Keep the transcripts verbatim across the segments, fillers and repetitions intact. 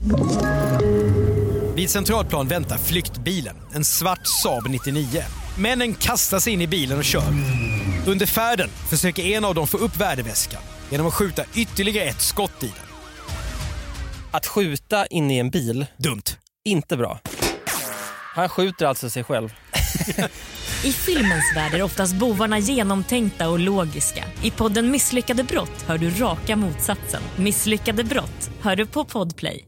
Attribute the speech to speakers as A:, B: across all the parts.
A: Vid Centralplan väntar flyktbilen, en svart Saab nittionio. Männen kastar sig in i bilen och kör. Under färden försöker en av dem få upp värdeväskan genom att skjuta ytterligare ett skott i den.
B: Att skjuta in i en bil,
A: dumt.
B: Inte bra. Han skjuter alltså sig själv.
C: I filmens värld är oftast bovarna genomtänkta och logiska. I podden Misslyckade brott hör du raka motsatsen. Misslyckade brott hör du på Podplay.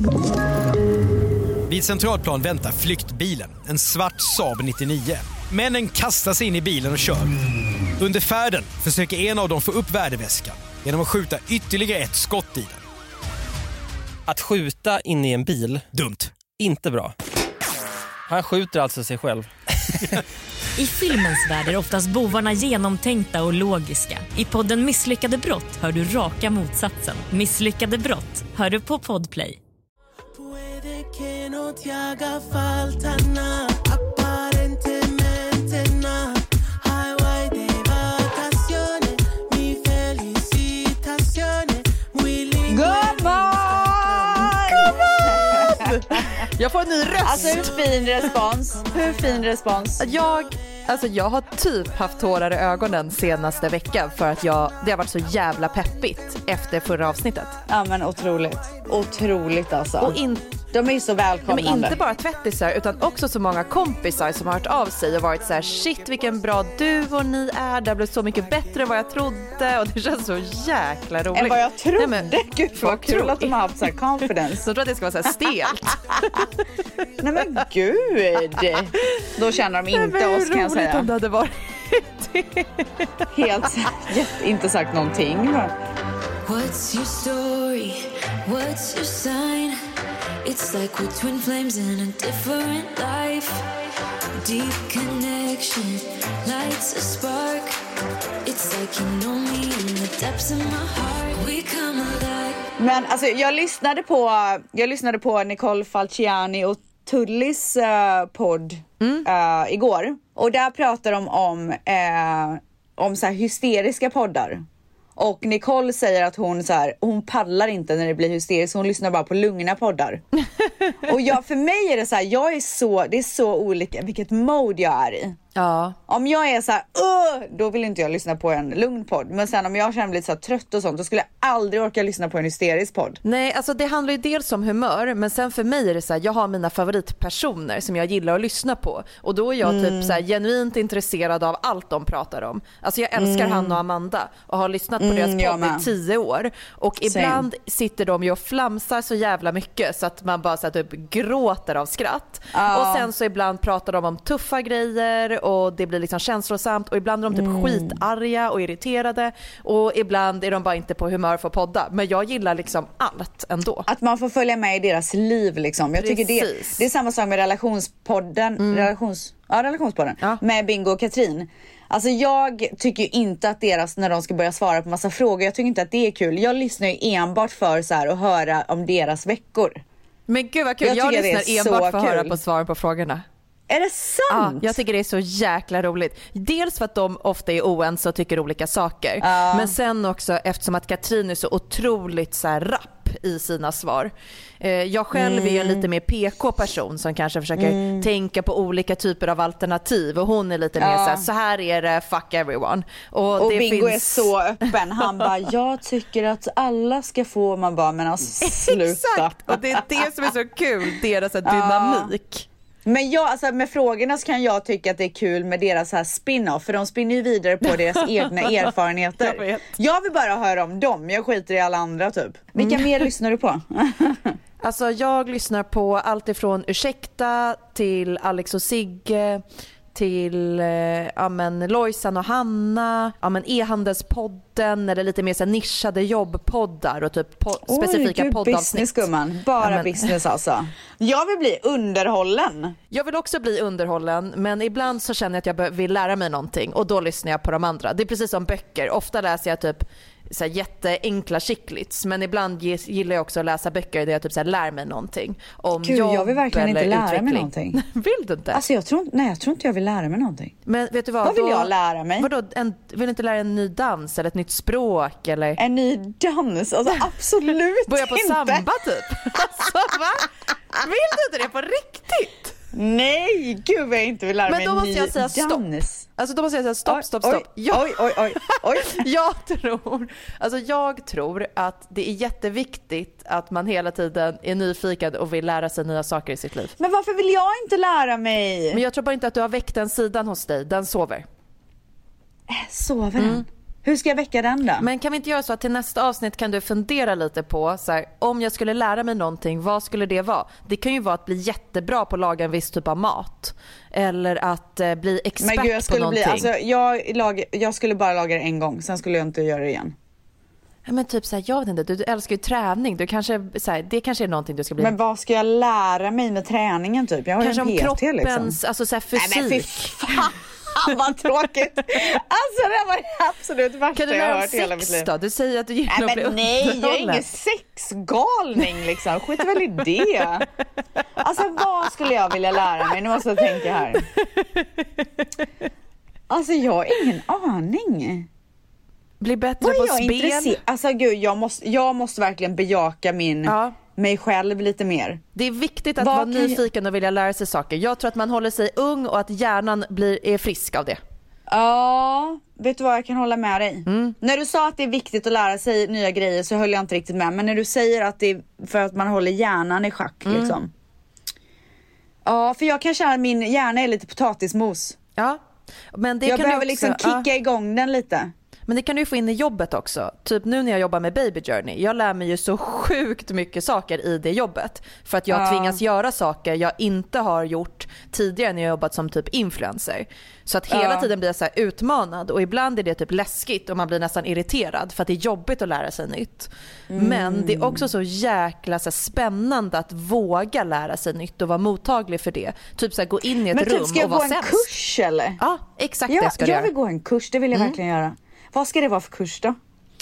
A: Vid Centralplan väntar flyktbilen, en svart Saab nittionio. Männen kastar sig in i bilen och kör. Under färden försöker en av dem få upp värdeväskan genom att skjuta ytterligare ett skott i den.
B: Att skjuta in i en bil,
A: dumt.
B: Inte bra. Han skjuter alltså sig själv.
C: I filmens värld är oftast bovarna genomtänkta och logiska. I podden Misslyckade brott hör du raka motsatsen. Misslyckade brott hör du på Podplay.
D: Jag får en ny röst.
E: Alltså hur fin respons. Hur fin respons.
D: Jag, alltså jag har typ haft tårar i ögonen senaste veckan för att jag, det har varit så jävla peppigt efter förra avsnittet.
E: Ja men otroligt. Otroligt alltså.
D: Och in,
E: de är ju så välkomnande.
D: Ja, men inte bara tvättisar utan också så många kompisar som har hört av sig och varit så här: shit vilken bra duo ni är. Det blev så mycket bättre än vad jag trodde och det känns så jäkla roligt.
E: Än vad jag trodde. Nej, men,
D: Gud
E: vad kul att de har haft så här confidence.
D: Så jag tror att det ska vara så här stelt.
E: Nej men gud. Då känner de inte Nej, oss kan jag säga.
D: Om det hade varit
E: helt inte sagt någonting. Men...
F: What's your story? What's your sign? It's like we're twin flames in a different life. Deep connection lights a spark. It's like you know me in the depths of my heart. We come alive.
E: Men alltså jag lyssnade på jag lyssnade på Nicole Falciani och Tullis uh, podd mm. uh, igår. Och där pratar de om uh, om så här hysteriska poddar. Och Nicole säger att hon så här, hon paddlar inte när det blir hysteriskt. Hon lyssnar bara på lugna poddar. Och jag, för mig är det så här, jag är så, det är så olika vilket mode jag är i.
D: Ja.
E: Om jag är så här, uh, då vill inte jag lyssna på en lugn podd. Men sen om jag känner mig lite så här trött och sånt, då skulle jag aldrig orka lyssna på en hysterisk podd.
D: Nej, alltså det handlar ju dels om humör. Men sen för mig är det så här, jag har mina favoritpersoner som jag gillar att lyssna på. Och då är jag mm. typ så här genuint intresserad av allt de pratar om. Alltså jag älskar mm. Hanna och Amanda och har lyssnat på mm, deras podd i tio år. Och ibland Same. sitter de ju och flamsar så jävla mycket så att man bara så här, typ gråter av skratt. Uh. Och sen så ibland pratar de om tuffa grejer och det blir liksom känslosamt och ibland är de typ mm. skitarga och irriterade och ibland är de bara inte på humör för att podda. Men jag gillar liksom allt ändå.
E: Att man får följa med i deras liv liksom. Jag tycker det, det är samma sak med relationspodden mm. relations, ja, relationspodden ja. med Bingo och Katrin. Alltså jag tycker inte att deras, när de ska börja svara på massa frågor, jag tycker inte att det är kul. Jag lyssnar ju enbart för så här att höra om deras veckor.
D: Men gud vad kul, jag, jag lyssnar enbart för att höra på svar på frågorna.
E: Är det sant?
D: Ja, jag tycker det är så jäkla roligt. Dels för att de ofta är oense och tycker olika saker.
E: Ja.
D: Men sen också eftersom att Katrin är så otroligt så här rapp i sina svar. Jag själv mm. är en lite mer P K-person som kanske försöker mm. tänka på olika typer av alternativ. Och hon är lite ja. mer så här, så här är det, fuck everyone. Och,
E: och
D: det
E: Bingo
D: finns...
E: är så öppen. Han bara, jag tycker att alla ska få, man bara, men alltså sluta.
D: Exakt, och det är det som är så kul, deras dynamik.
E: Ja. Men jag, alltså med frågorna så kan jag tycka att det är kul med deras här spin-off. För de spinner ju vidare på deras egna erfarenheter. Jag, jag vill bara höra om dem. Jag skiter i alla andra typ. Vilka mm. mer lyssnar du på?
D: Alltså jag lyssnar på allt ifrån Ursäkta till Alex och Sigge till eh, ja, men Lojsan och Hanna, ja, men e-handelspodden eller lite mer så här nischade jobbpoddar och typ po-
E: Oj,
D: specifika
E: gud,
D: poddavsnitt.
E: Business, gumman. Bara ja, men... business alltså. Jag vill bli underhållen.
D: Jag vill också bli underhållen, men ibland så känner jag att jag vill lära mig någonting och då lyssnar jag på de andra. Det är precis som böcker. Ofta läser jag typ så här jätteenkla chicklits, men ibland gillar jag också att läsa böcker där jag typ så här lär mig någonting om
E: Gud,
D: jobb
E: jag vill verkligen inte lära
D: utveckling.
E: mig någonting.
D: Vill du inte?
E: Alltså jag tror, nej, jag tror inte jag vill lära mig någonting.
D: Men vet du vad?
E: Vad vill
D: då,
E: jag lära mig?
D: Vadå, en, vill du inte lära en ny dans eller ett nytt språk eller?
E: En ny dans? Alltså absolut
D: Börja på
E: inte.
D: samba typ. Alltså, Vill du inte det på riktigt?
E: Nej, gud vad jag inte vill lära
D: Men
E: mig
D: då måste
E: ny
D: jag säga stopp.
E: dans.
D: Alltså då måste jag säga stopp, stopp, stopp.
E: Oj,
D: Jag,
E: oj, oj, oj, oj.
D: jag tror, alltså jag tror att det är jätteviktigt att man hela tiden är nyfiken och vill lära sig nya saker i sitt liv.
E: Men varför vill jag inte lära mig?
D: Men jag tror bara inte att du har väckt den sidan hos dig, den sover.
E: Sover den? Mm. Hur ska jag väcka den då?
D: Men kan vi inte göra så att till nästa avsnitt kan du fundera lite på så här, om jag skulle lära mig någonting, vad skulle det vara? Det kan ju vara att bli jättebra på att laga en viss typ av mat. Eller att eh, bli expert
E: Men gud, jag skulle
D: på någonting.
E: Bli, alltså, jag, lag, jag skulle bara laga det en gång, sen skulle jag inte göra det igen.
D: Ja, men typ så här, jag vet inte, du, du älskar ju träning. Du kanske, så här, det kanske är någonting du ska bli.
E: Men vad ska jag lära mig med träningen typ? Jag har
D: kanske
E: en
D: om
E: P T
D: kroppens,
E: liksom.
D: alltså så här, fysik.
E: Nej, men fy fan. Vad tråkigt. Alltså det var det absolut värsta
D: kan du
E: jag har
D: lära
E: hört i hela mitt liv.
D: Sex då? Du säger att du gillar
E: nej,
D: att bli
E: men nej, jag är ingen sexgalning liksom. Skit väl i det. Alltså vad skulle jag vilja lära mig? Nu måste jag tänka här. Alltså jag har ingen aning.
D: Bli bättre
E: vad
D: på
E: jag
D: spel.
E: Intresser- alltså gud, jag måste, jag måste verkligen bejaka min...
D: Ja.
E: mig själv lite mer.
D: Det är viktigt att
E: Vad
D: vara
E: kan
D: nyfiken och vilja lära sig saker. Jag tror att man håller sig ung och att hjärnan blir, är frisk av det.
E: Ja, vet du vad, jag kan hålla med dig.
D: Mm.
E: När du sa att det är viktigt att lära sig nya grejer så höll jag inte riktigt med. Men när du säger att det är för att man håller hjärnan i schack
D: Mm.
E: liksom. Ja, för jag kan känna att min hjärna är lite potatismos.
D: Ja. Men det
E: jag
D: kan
E: behöver
D: du också,
E: liksom kicka
D: ja.
E: igång den lite.
D: Men det kan du ju få in i jobbet också. Typ nu när jag jobbar med Baby Journey. Jag lär mig ju så sjukt mycket saker i det jobbet. För att jag
E: Ja.
D: tvingas göra saker jag inte har gjort tidigare när jag jobbat som typ influencer. Så att hela
E: Ja.
D: tiden blir jag så här utmanad. Och ibland är det typ läskigt och man blir nästan irriterad. För att det är jobbigt att lära sig nytt.
E: Mm.
D: Men det är också så jäkla så här, spännande att våga lära sig nytt och vara mottaglig för det. Typ så här, gå in i ett
E: Men
D: rum
E: typ, ska jag
D: och vara
E: gå en
D: sämst.
E: kurs eller?
D: Ja, exakt
E: Ja,
D: det ska du
E: jag
D: göra.
E: vill gå en kurs, det vill jag
D: Mm.
E: verkligen göra. Vad ska det vara för kurs då?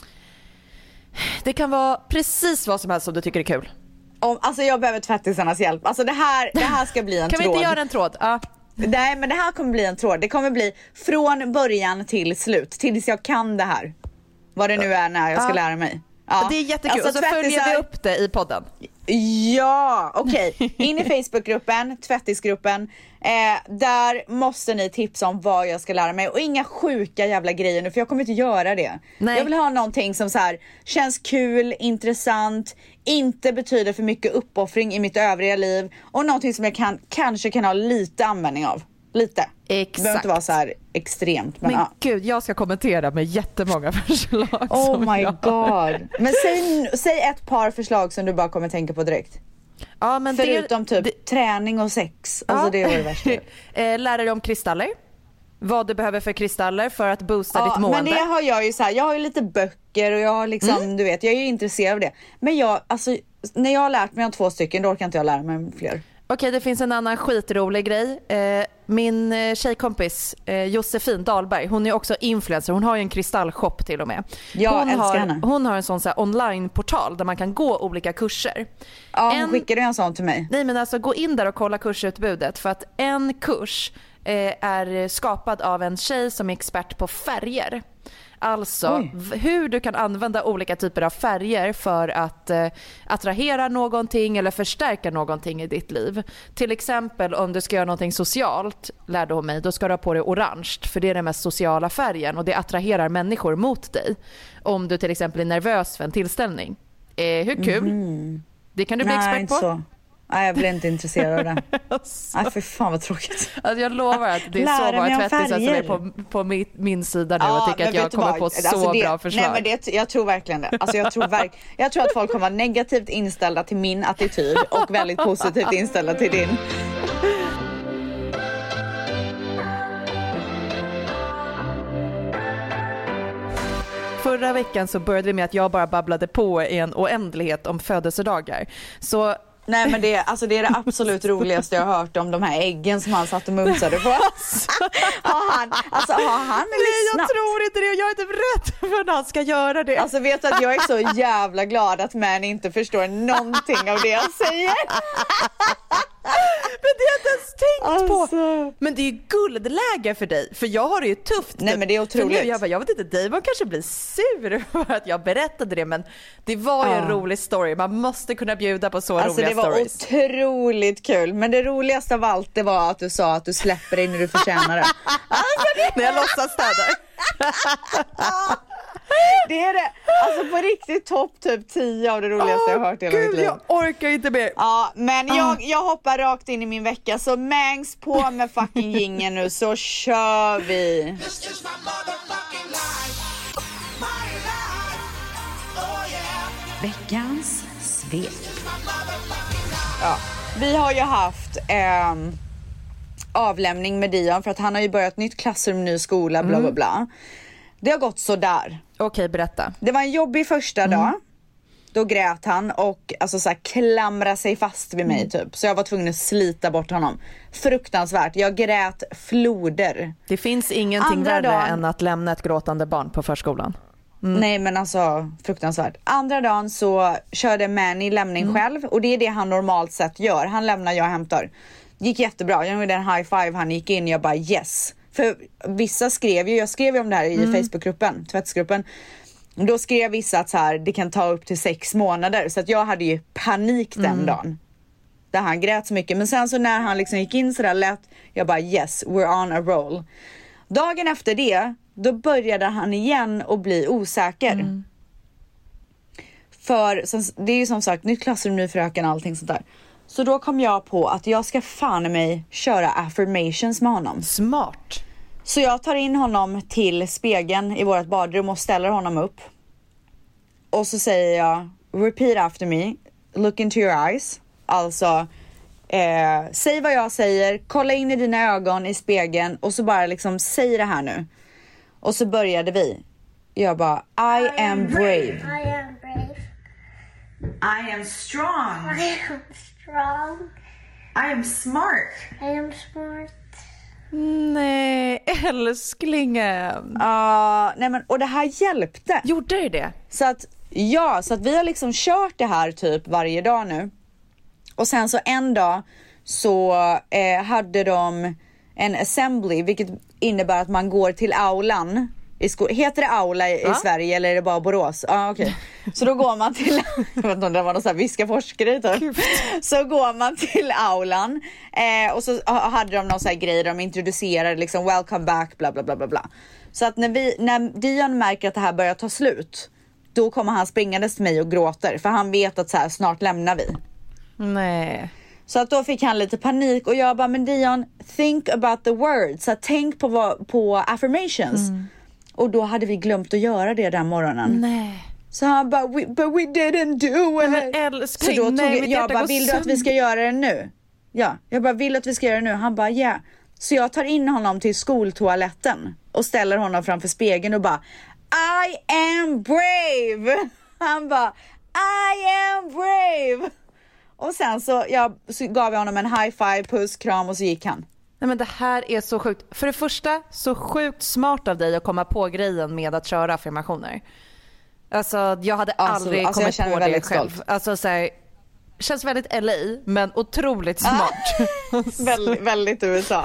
D: Det kan vara precis vad som helst som du tycker är kul.
E: Om, alltså jag behöver tvättisarnas hjälp. Alltså det här, det här ska bli en
D: Kan
E: tråd.
D: vi inte göra en tråd? Ja.
E: Nej, men det här kommer bli en tråd. Det kommer bli från början till slut. Tills jag kan det här. Vad det nu är när jag ska
D: Ja.
E: lära mig. Ja.
D: Det är jättekul.
E: Alltså,
D: och så följer
E: tvättisar-
D: vi upp det i podden.
E: Ja, okej. Okay. In i Facebookgruppen, tvättisgruppen. Eh, där måste ni tipsa om vad jag ska lära mig. Och inga sjuka jävla grejer nu, för jag kommer inte göra det.
D: Nej.
E: Jag vill ha någonting som så här känns kul, intressant, inte betyder för mycket uppoffring i mitt övriga liv. Och någonting som jag kan, kanske kan ha lite användning av. Lite. Det behöver inte vara så här extremt. Men,
D: Men
E: ja.
D: gud, jag ska kommentera med jättemånga förslag.
E: Oh
D: som
E: my
D: jag...
E: god. Men säg, säg ett par förslag som du bara kommer tänka på direkt.
D: Ja, men
E: Förutom
D: det,
E: typ
D: det...
E: träning och sex. Alltså
D: Ja.
E: det var det värsta.
D: eh, lära dig om kristaller. Vad du behöver för kristaller för att boosta
E: Ja,
D: ditt mående.
E: men det har jag ju så här, jag har ju lite böcker och jag har liksom,
D: Mm.
E: du vet, jag är ju intresserad av det. Men jag, alltså, när jag har lärt mig om två stycken, då orkar inte jag lära mig om fler.
D: Okej, det finns en annan skitrolig grej. Eh, min eh, tjejkompis eh, Josefin Dahlberg, hon är också influencer. Hon har ju en kristallshop till och med.
E: Jag
D: hon
E: älskar
D: har,
E: henne.
D: Hon har en sån så här online-portal där man kan gå olika kurser.
E: Ja,
D: En-
E: skickar du en sån till mig?
D: Nej, men alltså gå in där och kolla kursutbudet. För att en kurs eh, är skapad av en tjej som är expert på färger. Alltså
E: Oj.
D: v- hur du kan använda olika typer av färger för att eh, attrahera någonting eller förstärka någonting i ditt liv. Till exempel om du ska göra någonting socialt, lärde hon mig, då ska du ha på dig orange. För det är den mest sociala färgen och det attraherar människor mot dig. Om du till exempel är nervös för en tillställning. Eh, hur kul?
E: Mm.
D: Det kan du bli
E: Nej,
D: expert
E: inte
D: på.
E: så. Nej, jag blir inte intresserad av det. Nej, för fan vad tråkigt.
D: Alltså jag lovar att det är
E: Lära
D: så
E: mig
D: många
E: om
D: tvättisar som är
E: färger.
D: på, på min, min sida nu och
E: Ja,
D: tycker att
E: men
D: jag
E: vet du
D: kommer
E: vad?
D: på så
E: Alltså det,
D: bra förslag.
E: Nej, men det, jag tror verkligen det. Alltså jag, tror verk, jag tror att folk kommer vara negativt inställda till min attityd och väldigt positivt inställda till din.
D: Förra veckan så började vi med att jag bara babblade på i en oändlighet om födelsedagar. Så
E: Nej, men det, alltså det är det absolut roligaste jag har hört om de här äggen som han satt och mumsade på. har han, alltså har han
D: nej, jag
E: lyssnat?
D: tror inte det och jag är typ rädd för när han ska göra det.
E: Alltså vet du att jag är så jävla glad att man inte förstår någonting av det jag säger.
D: Men det har jag inte ens tänkt på. Men det är ju guldläge för dig. För jag har det ju tufft.
E: Nej, men det är otroligt.
D: Nu, jag, bara, jag vet inte, Damon kanske blir sur för att jag berättade det. Men det var ju ah. en rolig story. Man måste kunna bjuda på så
E: alltså,
D: roliga stories.
E: Alltså det var otroligt kul. Men det roligaste av allt det var att du sa att du släpper dig när du förtjänar det.
D: Alltså, det... när jag låtsas städa.
E: Det är det. Alltså på riktigt topp typ tio av det roligaste oh, jag har hört i hela
D: Gud,
E: mitt liv.
D: Jag orkar inte mer.
E: Ja, men jag, oh. jag hoppar rakt in i min vecka. Så Mangs på med fucking gingen nu, så kör vi. Veckans svep. Ja, vi har ju haft eh, avlämning med Dion för att han har ju börjat nytt klassrum, ny skola, bla bla bla. Det har gått så där.
D: Okej, berätta.
E: Det var en jobbig första
D: mm.
E: dag. Då grät han och alltså så här, klamrade sig fast vid mig mm. typ. Så jag var tvungen att slita bort honom. Fruktansvärt. Jag grät floder.
D: Det finns ingenting
E: Andra
D: värre
E: dagen...
D: än att lämna ett gråtande barn på förskolan.
E: Mm. Nej, men alltså fruktansvärt. Andra dagen så körde Manny lämning mm. själv. Och det är det han normalt sett gör. Han lämnar, jag hämtar. Gick jättebra. Jag gjorde en high five. Han gick in och jag bara yes. För vissa skrev ju, jag skrev ju om det här i mm. Facebookgruppen, tvättsgruppen. Då skrev vissa att så här, det kan ta upp till sex månader. Så att jag hade ju panik den mm. dagen. Där han grät så mycket. Men sen så när han liksom gick in så där lätt, jag bara yes, we're on a roll. Dagen efter det, då började han igen att bli osäker. Mm. För det är ju som sagt nytt klassrum, ny fröken, allting sånt där. Så då kom jag på att jag ska fan mig köra affirmations med honom.
D: Smart.
E: Så jag tar in honom till spegeln i vårt badrum och ställer honom upp. Och så säger jag, repeat after me, look into your eyes. Alltså, eh, säg vad jag säger, kolla in i dina ögon i spegeln och så bara liksom, säg det här nu. Och så började vi. Jag bara, I, I am brave. I am brave. I am strong.
F: I am strong.
E: I am smart.
F: I am smart.
D: Nej, älsklingen.
E: Ja, uh, nej men och det här hjälpte.
D: Gjorde det det?
E: Så att ja, så att vi har liksom kört det här typ varje dag nu. Och sen så en dag så eh, hade de en assembly, vilket innebär att man går till aulan i sko- heter det aula i, ja? i Sverige eller är det bara Borås? Ja, ah, okej. Okay. Så då går man till jag vet inte om det var någon sån här viskaforskare typ. Så går man till aulan eh, och så hade de någon sån här grej där de introducerade liksom welcome back bla bla bla bla bla. Så att när vi när Dion märker att det här börjar ta slut, då kommer han springandes till mig och gråter för han vet att så här snart lämnar vi.
D: Nej.
E: Så att då fick han lite panik och jag bara, men Dion, think about the words. Så att tänk på vad, på affirmations. Mm. Och då hade vi glömt att göra det den morgonen.
D: Nej.
E: Så han bara, we, but we didn't do it.
D: Men älskling,
E: så då tog
D: nej,
E: jag, jag bara, vill du att vi ska göra det nu? Ja, jag bara, vill att vi ska göra det nu? Han bara, ja. Yeah. Så jag tar in honom till skoltoaletten och ställer honom framför spegeln och bara, I am brave. Han bara, I am brave. Och sen så, jag, så gav jag honom en high five, puss, kram och så gick han.
D: Nej, men det här är så sjukt. För det första, så sjukt smart av dig att komma på grejen med att köra affirmationer. Alltså, jag hade
E: alltså,
D: aldrig
E: alltså,
D: kommit
E: jag
D: på det själv. Stolt. Alltså, så här, känns väldigt L A, men otroligt smart.
E: väldigt, väldigt U S A.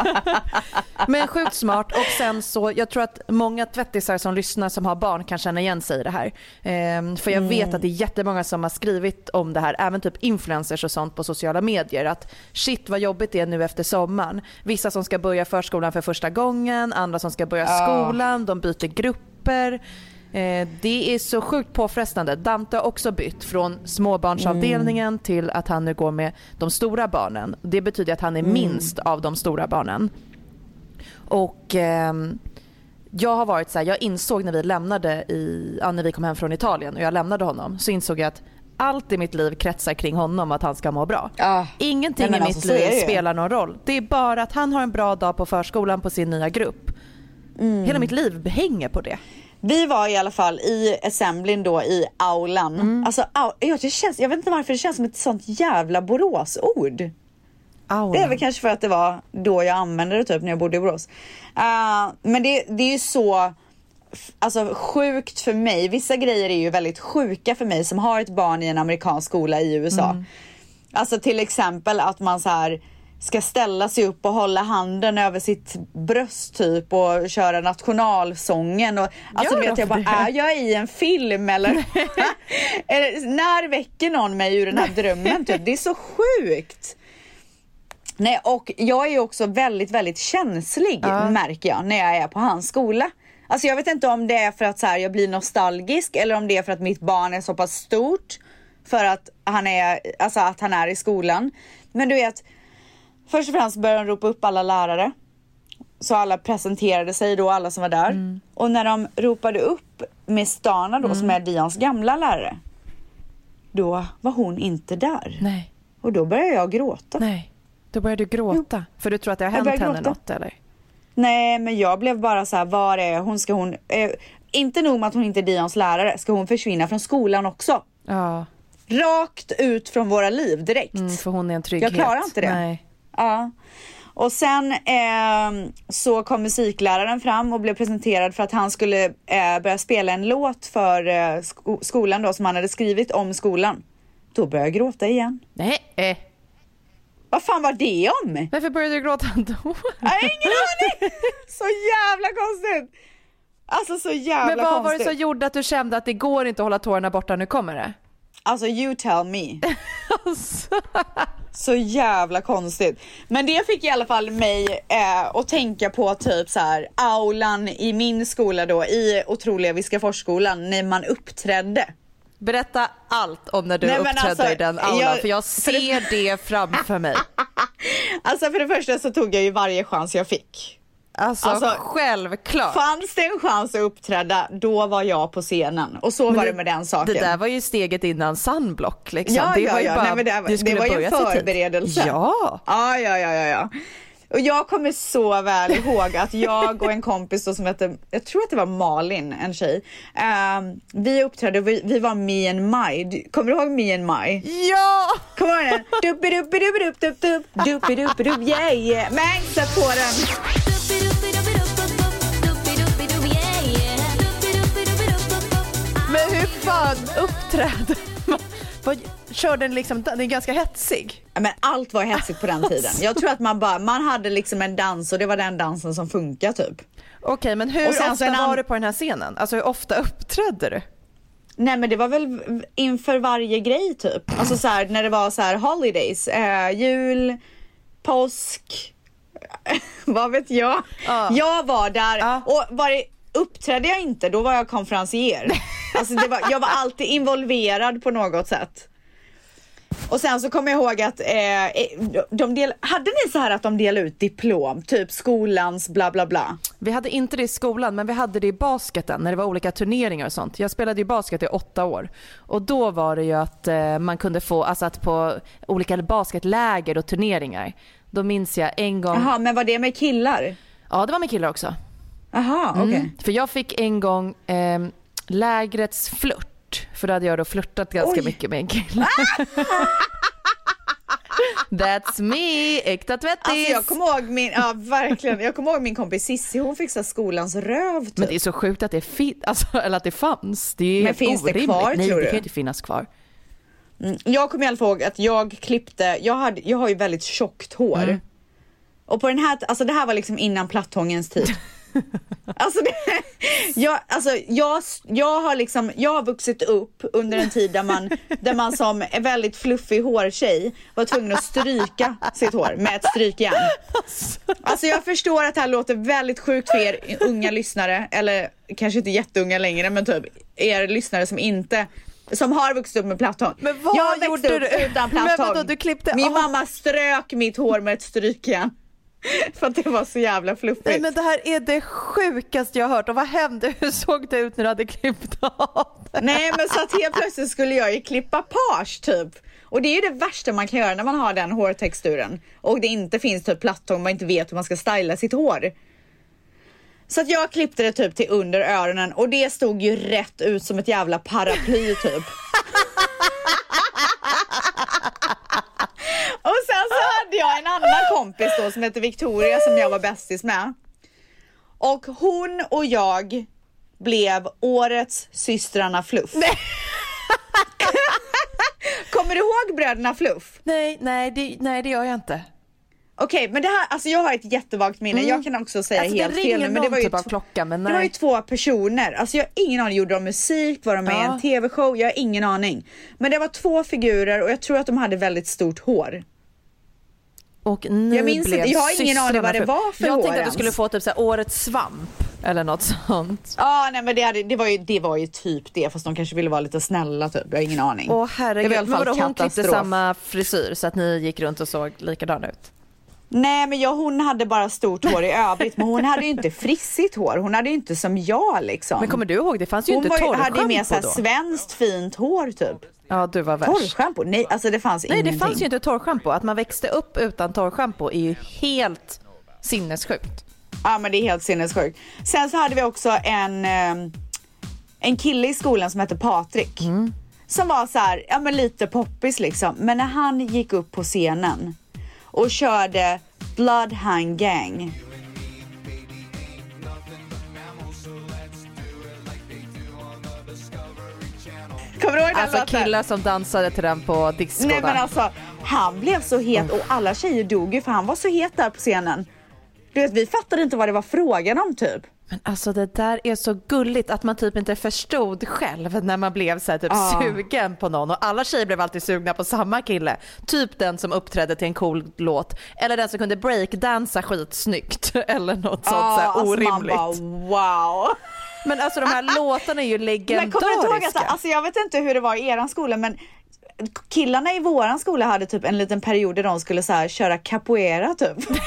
D: Men sjukt smart. Och sen så, jag tror att många tvättisar som lyssnar som har barn kan känna igen sig i det här. Ehm, för jag mm. vet att det är jättemånga som har skrivit om det här, även typ influencers och sånt på sociala medier, att shit vad jobbigt det är nu efter sommaren. Vissa som ska börja förskolan för första gången, andra som ska börja skolan, de byter grupper. Det är så sjukt påfrestande. Dante har också bytt från småbarnsavdelningen mm. till att han nu går med de stora barnen. Det betyder att han är mm. minst av de stora barnen. Och eh, jag har varit så här, jag insåg när vi lämnade i, ja, när vi kom hem från Italien och jag lämnade honom, så insåg jag att allt i mitt liv kretsar kring honom, att han ska må bra. Ah, Ingenting i
E: alltså,
D: mitt liv spelar någon roll. Det är bara att han har en bra dag på förskolan på sin nya grupp. Mm. Hela mitt liv hänger på det.
E: Vi var i alla fall i assemblyn då i aulan. Mm. Alltså, jag, det känns, jag vet inte varför det känns som ett sånt jävla Boråsord. Aulan. Det är väl kanske för att det var då jag använde det typ när jag bodde i Borås. Uh, men det, det är ju så alltså, sjukt för mig. Vissa grejer är ju väldigt sjuka för mig som har ett barn i en amerikansk skola i U S A. Mm. Alltså till exempel att man så här ska ställa sig upp och hålla handen över sitt bröst typ och köra nationalsången. Och, alltså du vet, jag bara, är jag i en film eller? eller när väcker någon mig ur den här drömmen typ? Det är så sjukt. Nej, och jag är också väldigt, väldigt känslig ja. märker jag när jag är på hans skola. Alltså jag vet inte om det är för att så här, jag blir nostalgisk eller om det är för att mitt barn är så pass stort för att han är, alltså att han är i skolan. Men du vet, först och främst började de ropa upp alla lärare. Så alla presenterade sig då, alla som var där. Mm. Och när de ropade upp med Stana då, mm. som är Dions gamla lärare, då var hon inte där.
D: Nej.
E: Och då började jag gråta.
D: Nej, då började du gråta. Jo. För du tror att det har hänt henne gråta. Något, eller? Nej, men jag blev bara så här, var är hon? Ska hon... Eh, inte nog med att hon inte är Dions lärare, ska hon försvinna från skolan också? Ja.
E: Rakt ut från våra liv direkt.
D: Mm, för hon är en trygghet.
E: Jag klarar inte det.
D: Nej.
E: Ja. Och sen eh, så kom musikläraren fram och blev presenterad för att han skulle eh, börja spela en låt för eh, sko- skolan då, som han hade skrivit om skolan. Då började jag gråta igen.
D: Nej. Eh.
E: Vad fan var det om?
D: Varför började du gråta då?
E: Jag har ingen aning. Så jävla konstigt. Alltså så jävla konstigt.
D: Men vad
E: konstigt.
D: var det som gjorde att du kände att det går inte att hålla tårarna borta, nu kommer det?
E: Alltså you tell me.
D: Alltså.
E: Så jävla konstigt. Men det fick i alla fall mig eh, att tänka på typ så här aulan i min skola då, i otroliga Viskaforsskolan, när man uppträdde.
D: Berätta allt om när du
E: Nej,
D: uppträdde
E: alltså,
D: i den aulan,
E: jag,
D: för jag ser för det... det framför mig.
E: Alltså för det första så tog jag ju varje chans jag fick.
D: Alltså, alltså självklart.
E: Fanns det en chans att uppträda, då var jag på scenen. Och så men var det, det med den saken.
D: Det där var ju steget innan Sunblock liksom.
E: Ja,
D: det
E: ja,
D: var ju
E: ja.
D: bara,
E: Nej, men det,
D: det,
E: det var ju en förberedelse.
D: Ja.
E: Ja, ja, ja, ja, ja. Och jag kommer så väl ihåg att jag och en kompis då som hette, jag tror att det var Malin, en tjej. Um, vi uppträdde, vi, vi var Me and My. Kommer du ihåg Me and My?
D: Ja!
E: Kommer du ihåg den? Duppi-duppi-duppi-duppi-dupp, duppi-duppi-dupp, yeah, yeah. Men sätt på den.
D: Men hur fan uppträdde man? Kör den liksom, den är ganska hetsig.
E: Men allt var hetsigt på den tiden. Jag tror att man bara, man hade liksom en dans och det var den dansen som funkar typ.
D: Okej, men hur ofta
E: var
D: an... du på den här scenen? Alltså hur ofta uppträdde du?
E: Nej, men det var väl inför varje grej typ. Alltså så här, när det var så här holidays, eh, jul, påsk, vad vet jag. Ah. Jag var där ah. och var det, uppträdde jag inte, då var jag konferencier. Alltså det var, jag var alltid involverad på något sätt. Och sen så kommer jag ihåg att eh, de del, hade ni så här att de delade ut diplom, typ skolans bla bla bla?
D: Vi hade inte det i skolan, men vi hade det i basketen när det var olika turneringar och sånt. Jag spelade ju basket i åtta år och då var det ju att eh, man kunde få, alltså att på olika basketläger och turneringar. Då minns jag en gång.
E: Jaha, men var det med killar?
D: Ja, det var med killar också.
E: Aha, okej. Okay.
D: Mm, för jag fick en gång eh, lägrets flört. För då hade jag då flörtat ganska Oj. mycket med en kille. That's me, äkta tvättis.
E: Alltså jag kommer ihåg min, ja verkligen, jag kommer ihåg min kompis Sissi, hon fick så skolans röv typ.
D: Men det är så sjukt att det fin- alltså, eller att det fanns. Det är
E: Men finns
D: orimligt.
E: det kvar,
D: Nej,
E: tror
D: det
E: du?
D: kan inte finnas kvar.
E: Mm, jag kommer i alla fall ihåg att jag klippte, jag, hade, jag har ju väldigt tjockt hår. Mm. Och på den här, alltså det här var liksom innan plattångens tid. Alltså, det, jag, alltså jag, jag har liksom jag har vuxit upp under en tid där man, där man som en väldigt fluffig hårtjej var tvungen att stryka sitt hår med ett strykjärn. Alltså jag förstår att det här låter väldigt sjukt för er unga lyssnare, eller kanske inte jätteunga längre, men typ er lyssnare som inte som har vuxit upp med platthång.
D: Men vad
E: jag
D: gjorde
E: upp
D: du
E: utan platthång.
D: Men vadå, du klippte
E: Min
D: av...
E: mamma strök mitt hår med ett strykjärn. För att det var så jävla fluffigt.
D: Nej, men det här är det sjukaste jag har hört. Och vad hände? Hur såg det ut när du hade klippt av det?
E: Nej, men så att helt plötsligt skulle jag ju klippa page typ. Och det är ju det värsta man kan göra när man har den hårtexturen. Och det inte finns typ plattång, man inte vet hur man ska styla sitt hår. Så att jag klippte det typ till under öronen. Och det stod ju rätt ut som ett jävla paraply typ. Och sen så hade jag en annan kompis då som heter Victoria som jag var bästis med. Och hon och jag blev årets systrarna Fluff. Nej. Kommer du ihåg bröderna Fluff?
D: Nej, nej det, nej, det gör jag inte.
E: Okej, okay, men det här, alltså jag har ett jättevagt minne. Mm. Jag kan också säga
D: alltså,
E: helt fel nu, men det var ju
D: typ av klocka, men nej.
E: Det var ju två personer. Alltså jag har ingen aning, gjorde de musik, var de med i ja. en tv-show? Jag har ingen aning. Men det var två figurer och jag tror att de hade väldigt stort hår.
D: Och ni
E: jag minns
D: blev
E: inte, jag har ingen aning vad det var för
D: jag
E: hår.
D: Jag tänkte att du skulle få typ så här årets svamp eller något sånt.
E: Ja, ah, nej men det, hade, det, var ju, det var ju typ det, fast de kanske ville vara lite snälla typ. Jag har ingen aning.
D: Åh herregud, men vadå, hon klippte samma frisyr så att ni gick runt och såg likadan ut?
E: Nej, men jag, hon hade bara stort hår i övrigt, men hon hade ju inte frissigt hår. Hon hade ju inte som jag liksom.
D: Men kommer du ihåg, det fanns ju
E: hon
D: inte torrschampo då.
E: Hon hade ju mer så här svenskt fint hår typ.
D: Ja, du var värst.
E: Torrschampo? Nej, alltså det fanns
D: Nej,
E: ingenting.
D: Nej, det fanns ju inte torrschampo. Att man växte upp utan torrschampo är ju helt sinnessjukt.
E: Ja, men det är helt sinnessjukt. Sen så hade vi också en, en kille i skolan som hette Patrik. Mm. Som var så här, ja men lite poppis liksom. Men när han gick upp på scenen och körde Bloodhound Gang. Kommer du ihåg den
D: alltså
E: låten?
D: Killar som dansade till den på disco.
E: Nej, men alltså, han blev så het och alla tjejer dog ju för han var så het där på scenen. Du vet, vi fattade inte vad det var frågan om typ.
D: Men alltså det där är så gulligt att man typ inte förstod själv när man blev så här typ ah. sugen på någon. Och alla tjejer blev alltid sugna på samma kille. Typ den som uppträdde till en cool låt. Eller den som kunde breakdansa skitsnyggt. Eller något
E: ah,
D: sånt så här
E: alltså
D: orimligt.
E: Man bara, wow.
D: Men alltså de här låtarna är ju legendariska. Men
E: kommer du ihåg, alltså, alltså jag vet inte hur det var i eran skola, men killarna i våran skola hade typ en liten period där de skulle så här köra capoeira typ. Nej,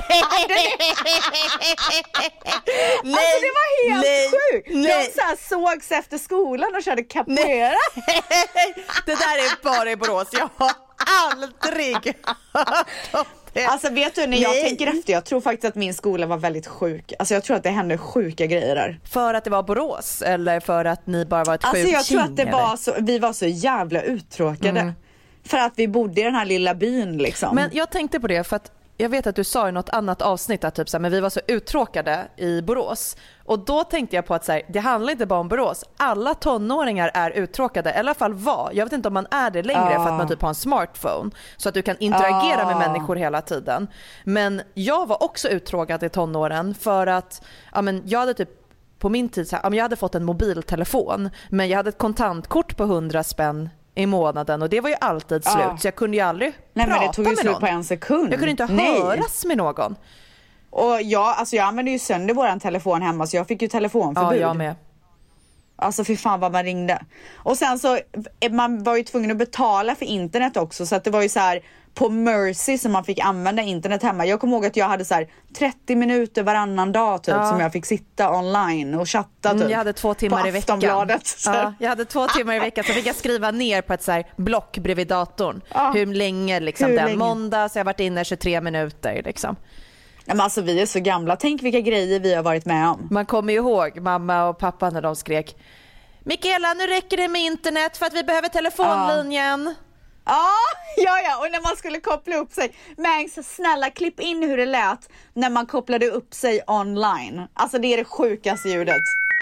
E: alltså det var helt nej, sjukt. Nej. De så här sågs efter skolan och körde capoeira.
D: Det där är bara i Borås. Jag har aldrig hört om det.
E: Alltså vet du, när jag nej. tänker efter, jag tror faktiskt att min skola var väldigt sjuk. Alltså jag tror att det hände sjuka grejer där.
D: För att det var Borås eller för att ni bara var ett
E: alltså
D: sjukt
E: jag tror
D: king,
E: att det var så, vi var så jävla uttråkade. Mm. För att vi bodde i den här lilla byn liksom.
D: Men jag tänkte på det för att jag vet att du sa i något annat avsnitt att typ så här, men vi var så uttråkade i Borås. Och då tänkte jag på att så här, det handlar inte bara om Borås. Alla tonåringar är uttråkade, eller i alla fall var. Jag vet inte om man är det längre ah. för att man typ har en smartphone. Så att du kan interagera ah. med människor hela tiden. Men jag var också uttråkad i tonåren för att ja, men jag hade typ på min tid så här, jag hade fått en mobiltelefon. Men jag hade ett kontantkort på hundra spänn i månaden och det var ju alltid slut ah. så jag kunde ju aldrig
E: Nej,
D: prata
E: men det tog ju
D: med
E: slut
D: någon.
E: På en sekund.
D: Jag kunde inte
E: Nej.
D: höras med någon.
E: Och jag, alltså jag använde ju sönder våran telefon hemma så jag fick ju telefonförbud.
D: Ja, jag med.
E: Alltså för fan vad man ringde. Och sen så man var ju tvungen att betala för internet också så att det var ju så här på Mercy som man fick använda internet hemma. Jag kommer ihåg att jag hade så här trettio minuter varannan dag typ ja. som jag fick sitta online och chatta typ.
D: Mm, jag hade två timmar i veckan. Ja, jag hade två timmar i veckan så fick jag skriva ner på ett så här block bredvid datorn. Ja. Hur länge liksom Hur den länge? måndag så jag har varit inne tjugotre minuter liksom.
E: Men alltså vi är så gamla. Tänk vilka grejer vi har varit med om.
D: Man kommer ju ihåg mamma och pappa när de skrek Mikaela, nu räcker det med internet för att vi behöver telefonlinjen.
E: Ja, ja, ja. Och när man skulle koppla upp sig. Mangs, snälla klipp in hur det lät när man kopplade upp sig online. Alltså det är det sjukaste ljudet.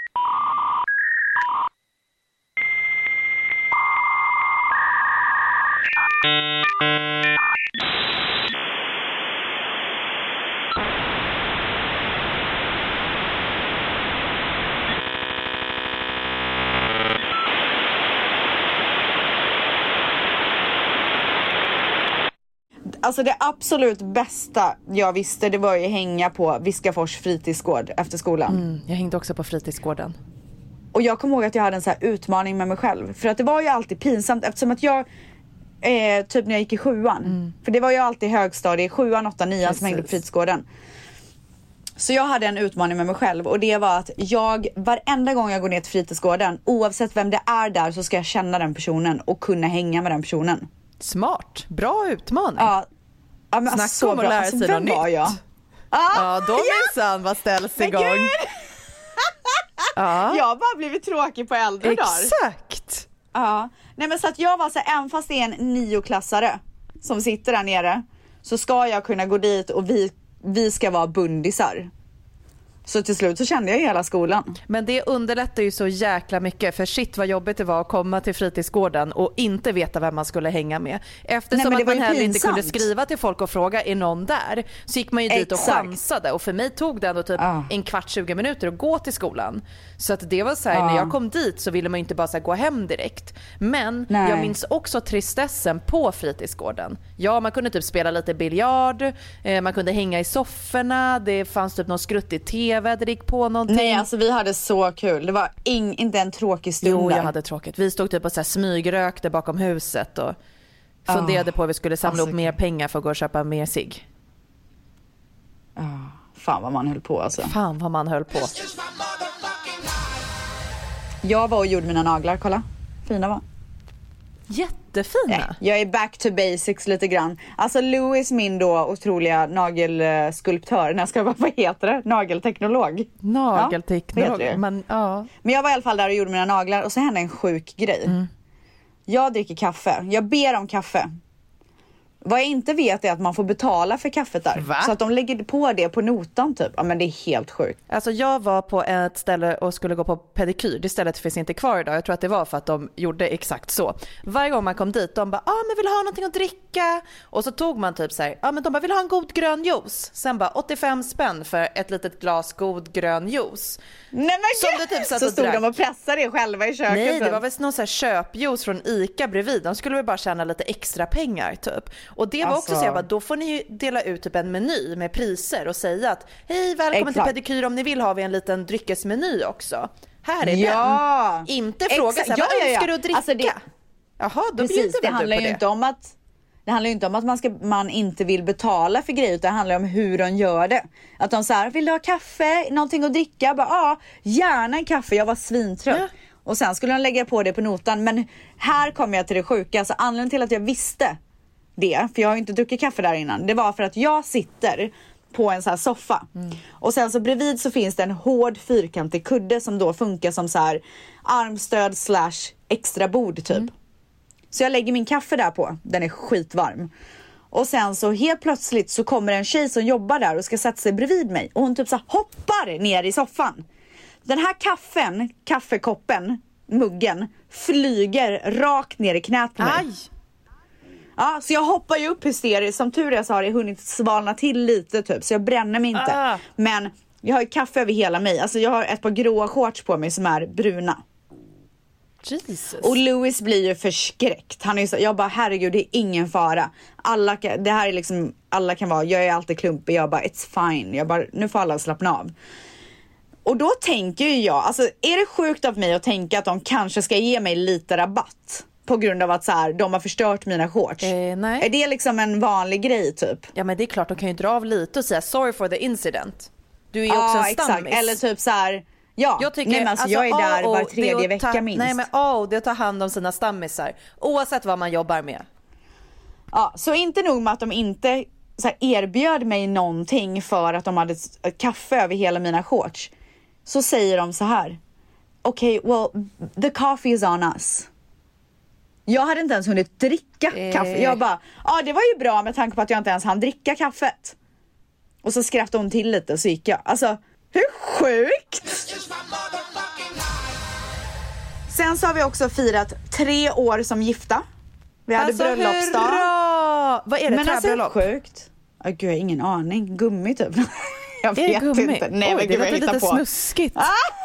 E: Alltså det absolut bästa jag visste det var ju hänga på Viskafors fritidsgård efter skolan.
D: Mm, jag hängde också på fritidsgården.
E: Och jag kommer ihåg att jag hade en så här utmaning med mig själv. För att det var ju alltid pinsamt eftersom att jag, eh, typ när jag gick i sjuan. Mm. För det var ju alltid högstadie, sjuan, åtta, nian som hängde på fritidsgården. Så jag hade en utmaning med mig själv och det var att jag varenda gång jag går ner till fritidsgården, oavsett vem det är där så ska jag känna den personen och kunna hänga med den personen.
D: Smart, bra utmaning.
E: Ja, ja men
D: snacka
E: alltså,
D: om att lära sig
E: alltså,
D: något nytt.
E: Jag? Ah,
D: ja, då minsann ja. Vad ställs igång. Ja.
E: Jag har bara blivit tråkig på äldre
D: Exakt.
E: dagar. Exakt. Ja. Nej men så att jag var så här, även fast det är en nioklassare som sitter där nere så ska jag kunna gå dit och vi, vi ska vara bundisar. Så till slut så kände jag hela skolan.
D: Men det underlättar ju så jäkla mycket, för shit vad jobbigt det var att komma till fritidsgården och inte veta vem man skulle hänga med. Eftersom
E: Nej,
D: att man heller
E: pinsamt.
D: inte kunde skriva till folk och fråga är någon där, så gick man ju dit och
E: Exakt.
D: chansade, och för mig tog det ändå typ
E: ah.
D: en kvart, tjugo minuter att gå till skolan. Så att det var så här,
E: ah.
D: när jag kom dit så ville man ju inte bara så här gå hem direkt. Men
E: Nej.
D: jag minns också tristessen på fritidsgården. Ja, man kunde typ spela lite biljard, eh, man kunde hänga i sofforna, det fanns typ någon skruttig tv, det gick på någonting.
E: Nej, alltså vi hade så kul. Det var ing, inte en tråkig stund.
D: Jo,
E: där.
D: jag hade tråkigt. Vi stod typ och så här smygrökte bakom huset och funderade
E: oh,
D: på att vi skulle samla
E: alltså,
D: upp mer pengar för att gå och köpa mer cigg.
E: Oh, fan vad man höll på alltså.
D: Fan vad man höll på.
E: Jag var och gjorde mina naglar, kolla. Fina var.
D: Jättefina.
E: Nej, jag är back to basics lite grann. Alltså Louis, min då otroliga nagelskulptör, när ska vara, vad heter det? Nagelteknolog.
D: Nagelteknolog.
E: Ja,
D: Men, ja.
E: Men jag var i alla fall där och gjorde mina naglar och så hände en sjuk grej. Mm. Jag dricker kaffe. Jag ber om kaffe. Vad jag inte vet är att man får betala för kaffet där.
D: Va?
E: Så att de lägger på det på notan typ. Ja, men det är helt sjukt.
D: Alltså jag var på ett ställe och skulle gå på pedikyr. Det stället finns inte kvar idag. Jag tror att det var för att de gjorde exakt så. Varje gång man kom dit, de bara, ja ah, men vill du ha någonting att dricka? Och så tog man typ så här, ja ah, men de bara, vill du ha en god grön juice? Sen bara åttiofem spänn för ett litet glas god grön juice.
E: Nej, men
D: som det typ satt
E: så
D: och
E: stod
D: drack.
E: de och pressade det själva i köket.
D: Nej, det var väl någon så här köpjuice från Ica bredvid. De skulle väl bara tjäna lite extra pengar typ. Och det var
E: alltså...
D: också så jag bara, då får ni ju dela ut typ en meny med priser och säga att hej, välkommen
E: Exakt.
D: till pedikyr, om ni vill har vi en liten dryckesmeny också. Här är
E: ja.
D: den. Inte fråga
E: Exakt.
D: så här,
E: ja,
D: vad
E: ja, ja.
D: önskar du att dricka?
E: Alltså det...
D: Jaha, då
E: Precis,
D: bjuder
E: det
D: väl
E: handlar
D: du på
E: ju
D: det.
E: inte om att Det handlar ju inte om att man, ska, man inte vill betala för grejer, utan det handlar om hur de gör det. Att de säger, vill du ha kaffe, någonting att dricka? Ja, ah, gärna en kaffe, jag var svintrött. Ja. Och sen skulle de lägga på det på notan. Men här kommer jag till det sjuka. Alltså, anledningen till att jag visste det, för jag har ju inte druckit kaffe där innan, det var för att jag sitter på en så här soffa. Mm. Och sen så bredvid så finns det en hård fyrkantig kudde som då funkar som så här armstöd slash extra bord typ. Mm. Så jag lägger min kaffe där på. Den är skitvarm. Och sen så helt plötsligt så kommer en tjej som jobbar där och ska sätta sig bredvid mig. Och hon typ så hoppar ner i soffan. Den här kaffen, kaffekoppen, muggen, flyger rakt ner i knät på mig.
D: Aj!
E: Ja, så jag hoppar ju upp hysteriskt. Som tur är så har det hunnit svalna till lite typ. Så jag bränner mig inte.
D: Ah.
E: Men jag har ju kaffe över hela mig. Alltså jag har ett par gråa shorts på mig som är bruna.
D: Jesus.
E: Och Louis blir ju förskräckt. Han är så, jag bara, herregud, det är ingen fara. Alla kan, det här är liksom, alla kan vara, jag är alltid klumpig. Jag bara, it's fine. Jag bara, nu får alla slappna av. Och då tänker ju jag, alltså är det sjukt av mig att tänka att de kanske ska ge mig lite rabatt? På grund av att så här, de har förstört mina shorts.
D: Eh, nej.
E: Är det liksom en vanlig grej typ?
D: Ja, men det är klart, de kan ju dra av lite och säga sorry for the incident. Du är ju
E: ja,
D: också en
E: exakt.
D: stammis.
E: Eller typ så här, ja,
D: jag, tycker,
E: nej, men alltså, jag är
D: alltså,
E: där
D: oh,
E: var tredje vecka
D: ta,
E: minst.
D: Nej men oh, det är att ta hand om sina stammisar. Oavsett vad man jobbar med.
E: Ja, så inte nog med att de inte så här, erbjöd mig någonting för att de hade kaffe över hela mina shorts. Så säger de så här: okej, okay, well, the coffee is on us. Jag hade inte ens hunnit dricka eh. kaffe. Jag bara, ja ah, det var ju bra med tanke på att jag inte ens hann dricka kaffet. Och så skrattade hon till lite och så gick jag. Alltså, hur sjukt? Sen så har vi också firat tre år som gifta. Vi hade
D: alltså,
E: bröllopsdag.
D: Hurra! Vad är det?
E: Men
D: träbröllop?
E: alltså sjukt. Oh, gud, jag har ingen aning. Gummi typ. Jag
D: är
E: vet
D: det gummi?
E: inte. Nej,
D: oj,
E: men
D: det
E: gud,
D: låter lite
E: på.
D: snuskigt.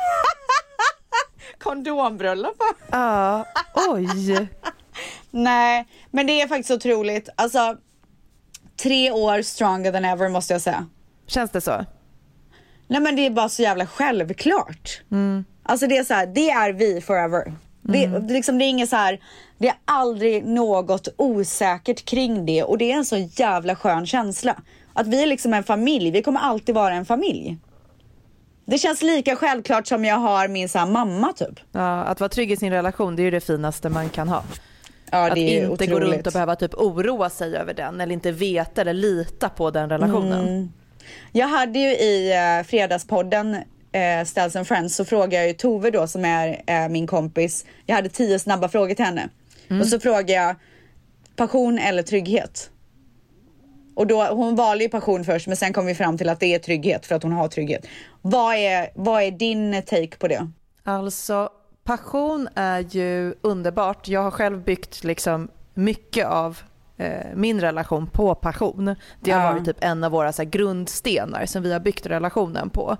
E: Kondombröllop.
D: Ja, oj.
E: Nej, men det är faktiskt otroligt. Alltså, tre år stronger than ever måste jag säga.
D: Känns det så?
E: Nej, men det är bara så jävla självklart. Mm. Alltså det är så här, det är vi forever. Mm. Det, liksom, det är inget så här, det är aldrig något osäkert kring det. Och det är en så jävla skön känsla. Att vi är liksom en familj, vi kommer alltid vara en familj. Det känns lika självklart som jag har min så här, mamma typ.
D: Ja, att vara trygg i sin relation, det är ju det finaste man kan ha.
E: Ja, det
D: att
E: är
D: inte
E: otroligt.
D: gå runt och behöva typ oroa sig över den. Eller inte veta eller lita på den relationen.
E: Mm. Jag hade ju i uh, fredagspodden uh, Styles and Friends, så frågade jag ju Tove då som är uh, min kompis. Jag hade tio snabba frågor till henne. Mm. Och så frågade jag, passion eller trygghet? Och då, hon valde ju passion först, men sen kom vi fram till att det är trygghet för att hon har trygghet. Vad är, vad är din take på det?
D: Alltså, passion är ju underbart. Jag har själv byggt liksom mycket av eh, min relation på passion. Det har
E: Ja.
D: varit typ en av våra så här, grundstenar som vi har byggt relationen på.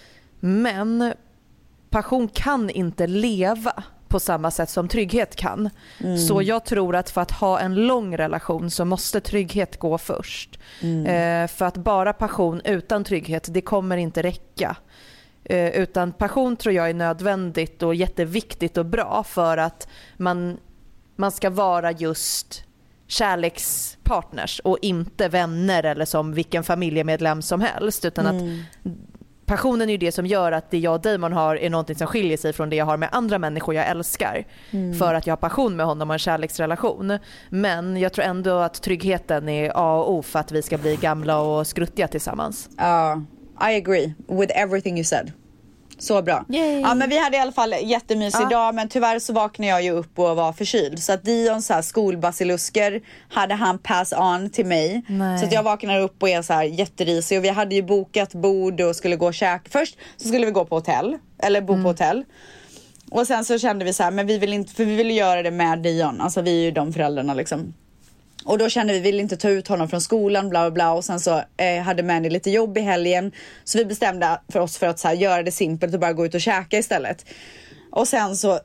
D: Men passion kan inte leva på samma sätt som trygghet kan. Mm. Så jag tror att för att ha en lång relation så måste trygghet gå först. Mm. Eh, för att bara passion utan trygghet, det kommer inte räcka. Eh, utan passion tror jag är nödvändigt och jätteviktigt och bra för att man, man ska vara just kärlekspartners och inte vänner eller som vilken familjemedlem som helst. Utan mm. att passionen är ju det som gör att det jag och Damon har är någonting som skiljer sig från det jag har med andra människor jag älskar. Mm. För att jag har passion med honom och en kärleksrelation. Men jag tror ändå att tryggheten är A och O för att vi ska bli gamla och skruttiga tillsammans.
E: Ja, uh, I agree with everything you said. Så bra.
D: Yay.
E: Ja, men vi hade i alla fall jättemysig
D: Ja.
E: dag, men tyvärr så vaknade jag ju upp och var förkyld. Så att Dions så här skolbasilusker hade han pass on till mig.
D: Nej.
E: Så att jag vaknade upp och är så här jätterisig. Och vi hade ju bokat bord och skulle gå och käka. Först så skulle vi gå på hotell, eller bo mm. på hotell. Och sen så kände vi så här, men vi vill inte, för vi ville göra det med Dion. Alltså vi är ju de föräldrarna liksom. Och då kände vi, vi ville inte ta ut honom från skolan, bla bla bla. Och sen så eh, hade Manny lite jobb i helgen. Så vi bestämde för oss för att så här, göra det simpelt och bara gå ut och käka istället. Och sen så,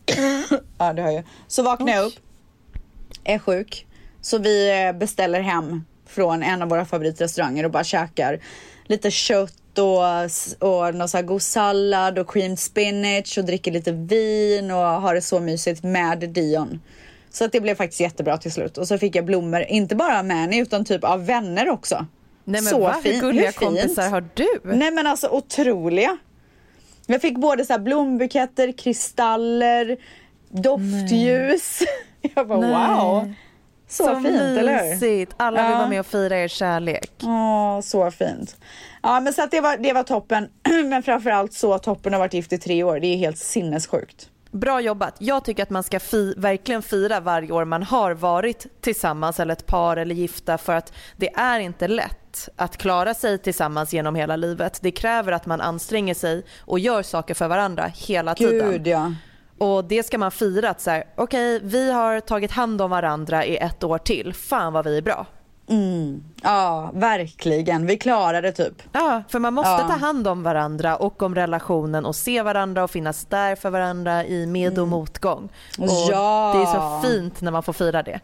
E: ja det hör jag. Så vaknade jag upp, är sjuk. Så vi eh, beställer hem från en av våra favoritrestauranger och bara käkar lite kött och, och någon så här god sallad och creamed spinach och dricker lite vin och har det så mysigt med Dion. Så att det blev faktiskt jättebra till slut. Och så fick jag blommor, inte bara av Manny utan typ av vänner också.
D: Nej, men
E: så
D: va?
E: fint.
D: Hur gulliga
E: Hur fint?
D: kompisar har du?
E: Nej men alltså otroliga. Jag fick både så här blombuketter, kristaller, doftljus. Nej. Jag bara
D: Nej.
E: wow. Så, så fint, mysigt. Eller hur?
D: Alla vill
E: ja.
D: vara med och fira er kärlek.
E: Åh, så fint. Ja, men så att det var, det var toppen. Men framförallt så toppen har varit gift i tre år. Det är helt sinnessjukt.
D: Bra jobbat. Jag tycker att man ska fi- verkligen fira varje år man har varit tillsammans eller ett par eller gifta, för att det är inte lätt att klara sig tillsammans genom hela livet. Det kräver att man anstränger sig och gör saker för varandra hela tiden.
E: Gud, ja.
D: Och det ska man fira att så här, okej, vi har tagit hand om varandra i ett år till. Fan vad vi är bra.
E: Mm. Ja, verkligen. Vi klarar det typ.
D: Ja, för man måste
E: ja.
D: ta hand om varandra och om relationen och se varandra och finnas där för varandra i med- och motgång. Och
E: ja.
D: det är så fint när man får fira det.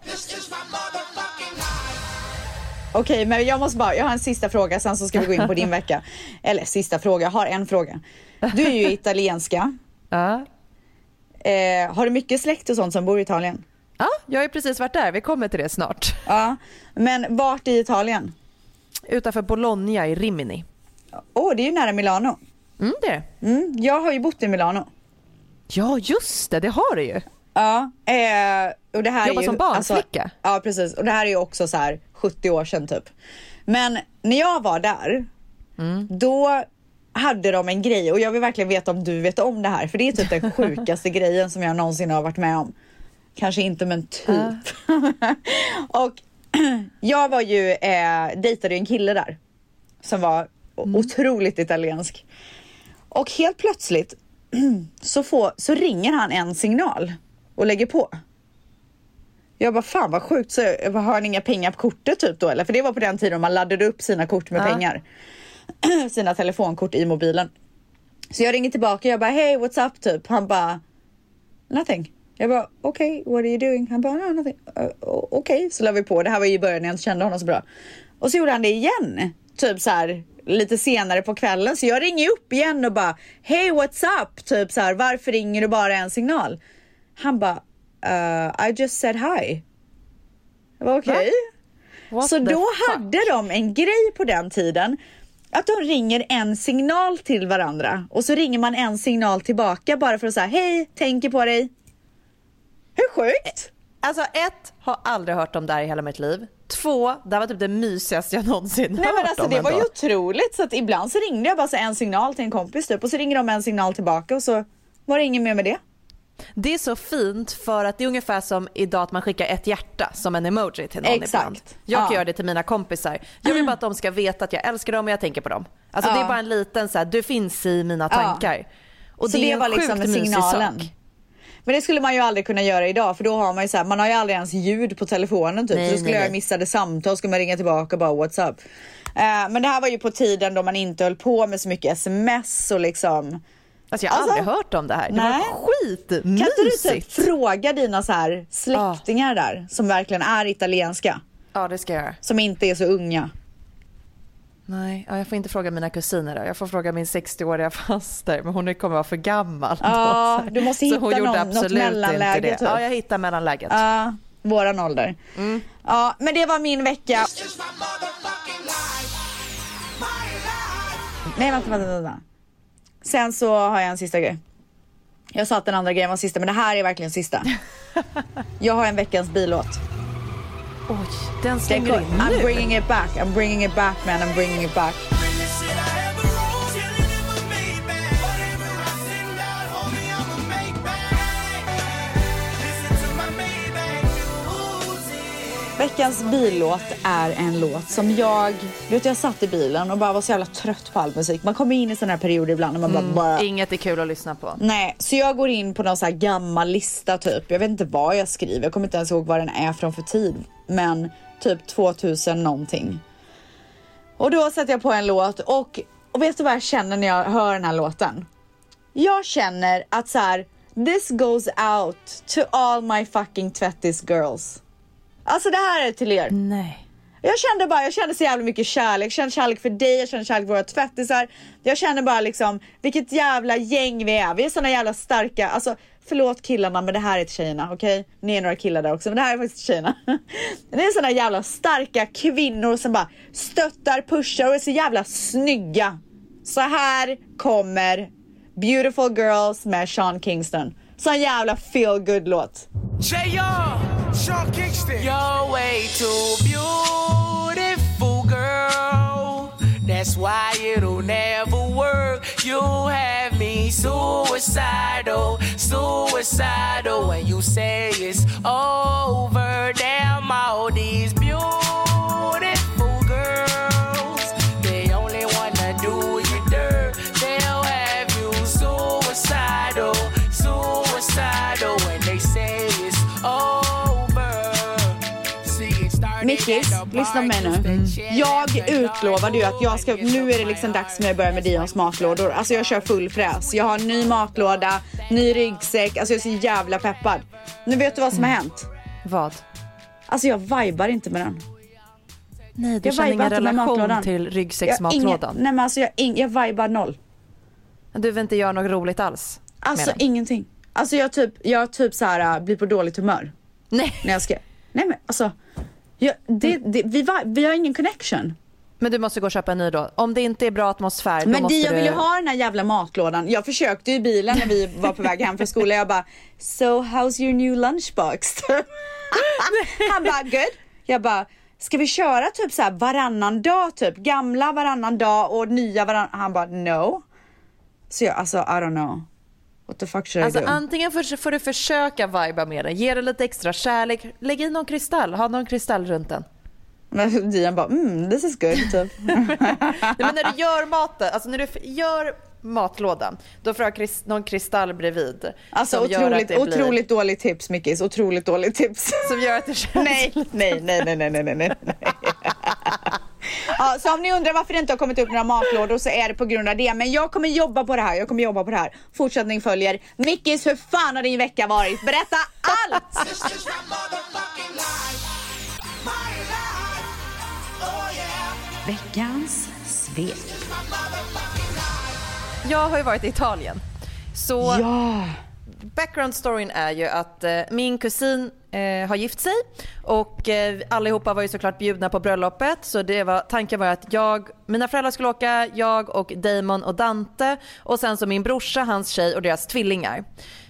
E: Okej, okay, men jag måste bara, jag har en sista fråga, sen så ska vi gå in på din vecka. Eller sista fråga, jag har en fråga. Du är ju italienska.
D: Ja.
E: Eh, har du mycket släkt och sånt som bor i Italien?
D: Ja, jag har ju precis varit där. Vi kommer till det snart.
E: Ja, men vart i Italien?
D: Utanför Bologna i Rimini.
E: Åh, oh, det är ju nära Milano.
D: Mm, det är det.
E: Mm, jag har ju bott i Milano.
D: Ja, just det. Det har du ju.
E: Ja, eh, och det här
D: jobbar
E: är ju,
D: som barnflicka.
E: Alltså, ja, precis. Och det här är ju också så här sjuttio år sedan typ. Men när jag var där, mm. då hade de en grej. Och jag vill verkligen veta om du vet om det här. För det är typ den sjukaste grejen som jag någonsin har varit med om. Kanske inte, men typ. Uh. Och jag var ju, eh, dejtade ju en kille där. Som var mm. otroligt italiensk. Och helt plötsligt så, får, så ringer han en signal och lägger på. Jag bara, fan vad sjukt. Så har han inga pengar på kortet typ då? Eller? För det var på den tiden man laddade upp sina kort med uh. pengar. Sina telefonkort i mobilen. Så jag ringer tillbaka. Jag bara, hey, what's up typ? Han bara, nothing. Jag bara, okej, okay, what are you doing? Han bara, no, nothing. Uh, okej, okay. Så la vi på. Det här var ju i början när jag inte kände honom så bra. Och så gjorde han det igen. Typ så här, lite senare på kvällen. Så jag ringer upp igen och bara, hey, what's up? Typ så här, varför ringer du bara en signal? Han bara, uh, I just said hi. Jag bara, okej. Okay. Så då fuck? hade de en grej på den tiden. Att de ringer en signal till varandra. Och så ringer man en signal tillbaka bara för att säga, hej, tänker på dig. Hur sjukt?
D: Alltså ett, har aldrig hört om det här i hela mitt liv. Två, det var typ det mysigaste jag någonsin
E: Nej,
D: hört
E: men alltså,
D: om.
E: Det
D: ändå.
E: var ju otroligt. Så att ibland så ringde jag bara så en signal till en kompis typ. Och så ringer de en signal tillbaka och så var det ingen mer med det.
D: Det är så fint för att det är ungefär som idag att man skickar ett hjärta som en emoji till någon.
E: Exakt.
D: Ibland. Jag kan
E: Ja.
D: göra det till mina kompisar. Jag vill bara att de ska veta att jag älskar dem och jag tänker på dem. Alltså
E: Ja.
D: det är bara en liten så här, du finns i mina tankar.
E: Ja.
D: Och
E: Så
D: det,
E: det
D: är
E: var
D: en
E: liksom
D: sjukt mysig
E: signalen.
D: sak.
E: Men det skulle man ju aldrig kunna göra idag, för då har man ju så här, man har ju aldrig ens ljud på telefonen typ.
D: Nej,
E: så skulle
D: nej,
E: jag
D: nej.
E: missade samtal, skulle man ringa tillbaka och bara what's up. Uh, men det här var ju på tiden då man inte höll på med så mycket sms och liksom.
D: Alltså jag har
E: Alltså,
D: aldrig hört om det här. Det
E: nej.
D: var skitmysigt.
E: Kan inte du typ fråga dina så här släktingar där som verkligen är italienska,
D: Ja, det ska jag göra.
E: som inte är så unga?
D: Nej, ja, jag får inte fråga mina kusiner då. Jag får fråga min sextioåriga faster, men hon kommer vara för gammal då,
E: Ja,
D: så här.
E: du måste
D: Så
E: hitta
D: hon gjorde
E: någon,
D: absolut
E: något mellanläge
D: inte det.
E: typ.
D: Ja, jag hittar mellanläget.
E: Ja, våran ålder.
D: Mm.
E: Ja, men det var min vecka. Nej, vänta, vänta, vänta. Sen så har jag en sista grej. Jag sa att den andra grejen var sista, men det här är verkligen sista. Jag har en veckans billåt.
D: Oj, den
E: Den
D: slänger
E: går-
D: in
E: I'm
D: nu.
E: bringing it back, I'm bringing it back man, I'm bringing it back. Veckans billåt är en låt som jag, du vet jag satt i bilen och bara var så jävla trött på all musik. Man kommer in i sådana här perioder ibland när man bara, bara
D: Inget är kul att lyssna på.
E: nej, så jag går in på någon så här gammal lista typ. Jag vet inte vad jag skriver, jag kommer inte ens ihåg vad den är från för tid. Men typ tvåtusen någonting. Och då sätter jag på en låt och, och vet du vad jag känner när jag hör den här låten? Jag känner att så här, this goes out to all my fucking twenties girls. Alltså det här är till er.
D: Nej.
E: Jag kände bara, jag kände så jävla mycket kärlek. Jag kände kärlek för dig, jag kände kärlek för våra tvättisar. Jag kände bara liksom, vilket jävla gäng vi är. Vi är såna jävla starka, alltså förlåt killarna, men det här är till tjejerna, okej? Okay? Ni är några killar där också, men det här är faktiskt till tjejerna. Det är såna jävla starka kvinnor som bara stöttar, pushar och är så jävla snygga. Så här kommer Beautiful Girls med Sean Kingston. Så en jävla feel good låt.
G: J R, Sean Kingston. You're way too beautiful, girl. That's why it'll never work. You have me suicidal, suicidal. When you say it's over, damn all these beautiful girls. They only wanna do you dirt. They'll have you suicidal, suicidal. When they say it's over. See, it started
E: Mickis,
G: at the
E: lyssna på mig nu.
G: Mm.
E: Jag utlovade ju att jag ska, nu är det liksom dags för mig att börja med Dions matlådor. Alltså jag kör full fräs. Jag har en ny matlåda, ny ryggsäck. Alltså jag är så jävla peppad. Nu vet du vad som har hänt?
D: Vad?
E: Alltså jag vibar inte med den.
D: Nej, du
E: Jag
D: känner
E: vibar
D: ingen
E: inte med
D: relation
E: matlådan.
D: till
E: Jag har ingen,
D: ryggsäcksmatlådan.
E: nej men alltså jag, ing, jag vibar noll.
D: Du vill inte göra något roligt alls?
E: Alltså
D: med den?
E: ingenting. Alltså jag typ, jag typ så här blir på dåligt humör.
D: Nej.
E: När jag ska, nej men alltså. Jag, det, det, vi, var, vi har ingen connection.
D: Men du måste gå och köpa en ny då. Om det inte är bra atmosfär, då
E: Men
D: måste
E: det, jag
D: du...
E: vill ju ha den här jävla matlådan. Jag försökte ju i bilen när vi var på väg hem från skolan. Jag bara, so how's your new lunchbox? Han bara, good. Jag bara, ska vi köra typ så här varannan dag typ? Gamla varannan dag och nya varannan. Han bara, no. Så jag, alltså I don't know. What the fuck should
D: Alltså
E: I do?
D: antingen får, får du försöka viba med den, ge det lite extra kärlek, lägg i någon kristall, ha någon kristall runt den.
E: Men Dian bara, mm, this is good typ.
D: Nej, men när du gör maten, alltså när du f- gör matlådan, då får du ha krist- någon kristall bredvid.
E: Alltså
D: som gör
E: otroligt,
D: att det blir-
E: otroligt dåligt tips Mickis, otroligt dåligt tips.
D: Som gör att det känns...
E: Nej, nej, nej, nej, nej, nej, nej, nej. Ja, så om ni undrar varför det inte har kommit upp några matlådor så är det på grund av det. Men jag kommer jobba på det här, jag kommer jobba på det här. Fortsättning följer. Mickis, hur fan har din vecka varit? Berätta allt! Veckans svek.
D: Jag har ju varit i Italien. Så
E: Ja.
D: background storyn är ju att eh, min kusin eh, har gift sig och eh, allihopa var ju såklart bjudna på bröllopet, så det var, tanken var att jag, mina föräldrar skulle åka, jag och Damon och Dante och sen så min brorsa, hans tjej och deras tvillingar.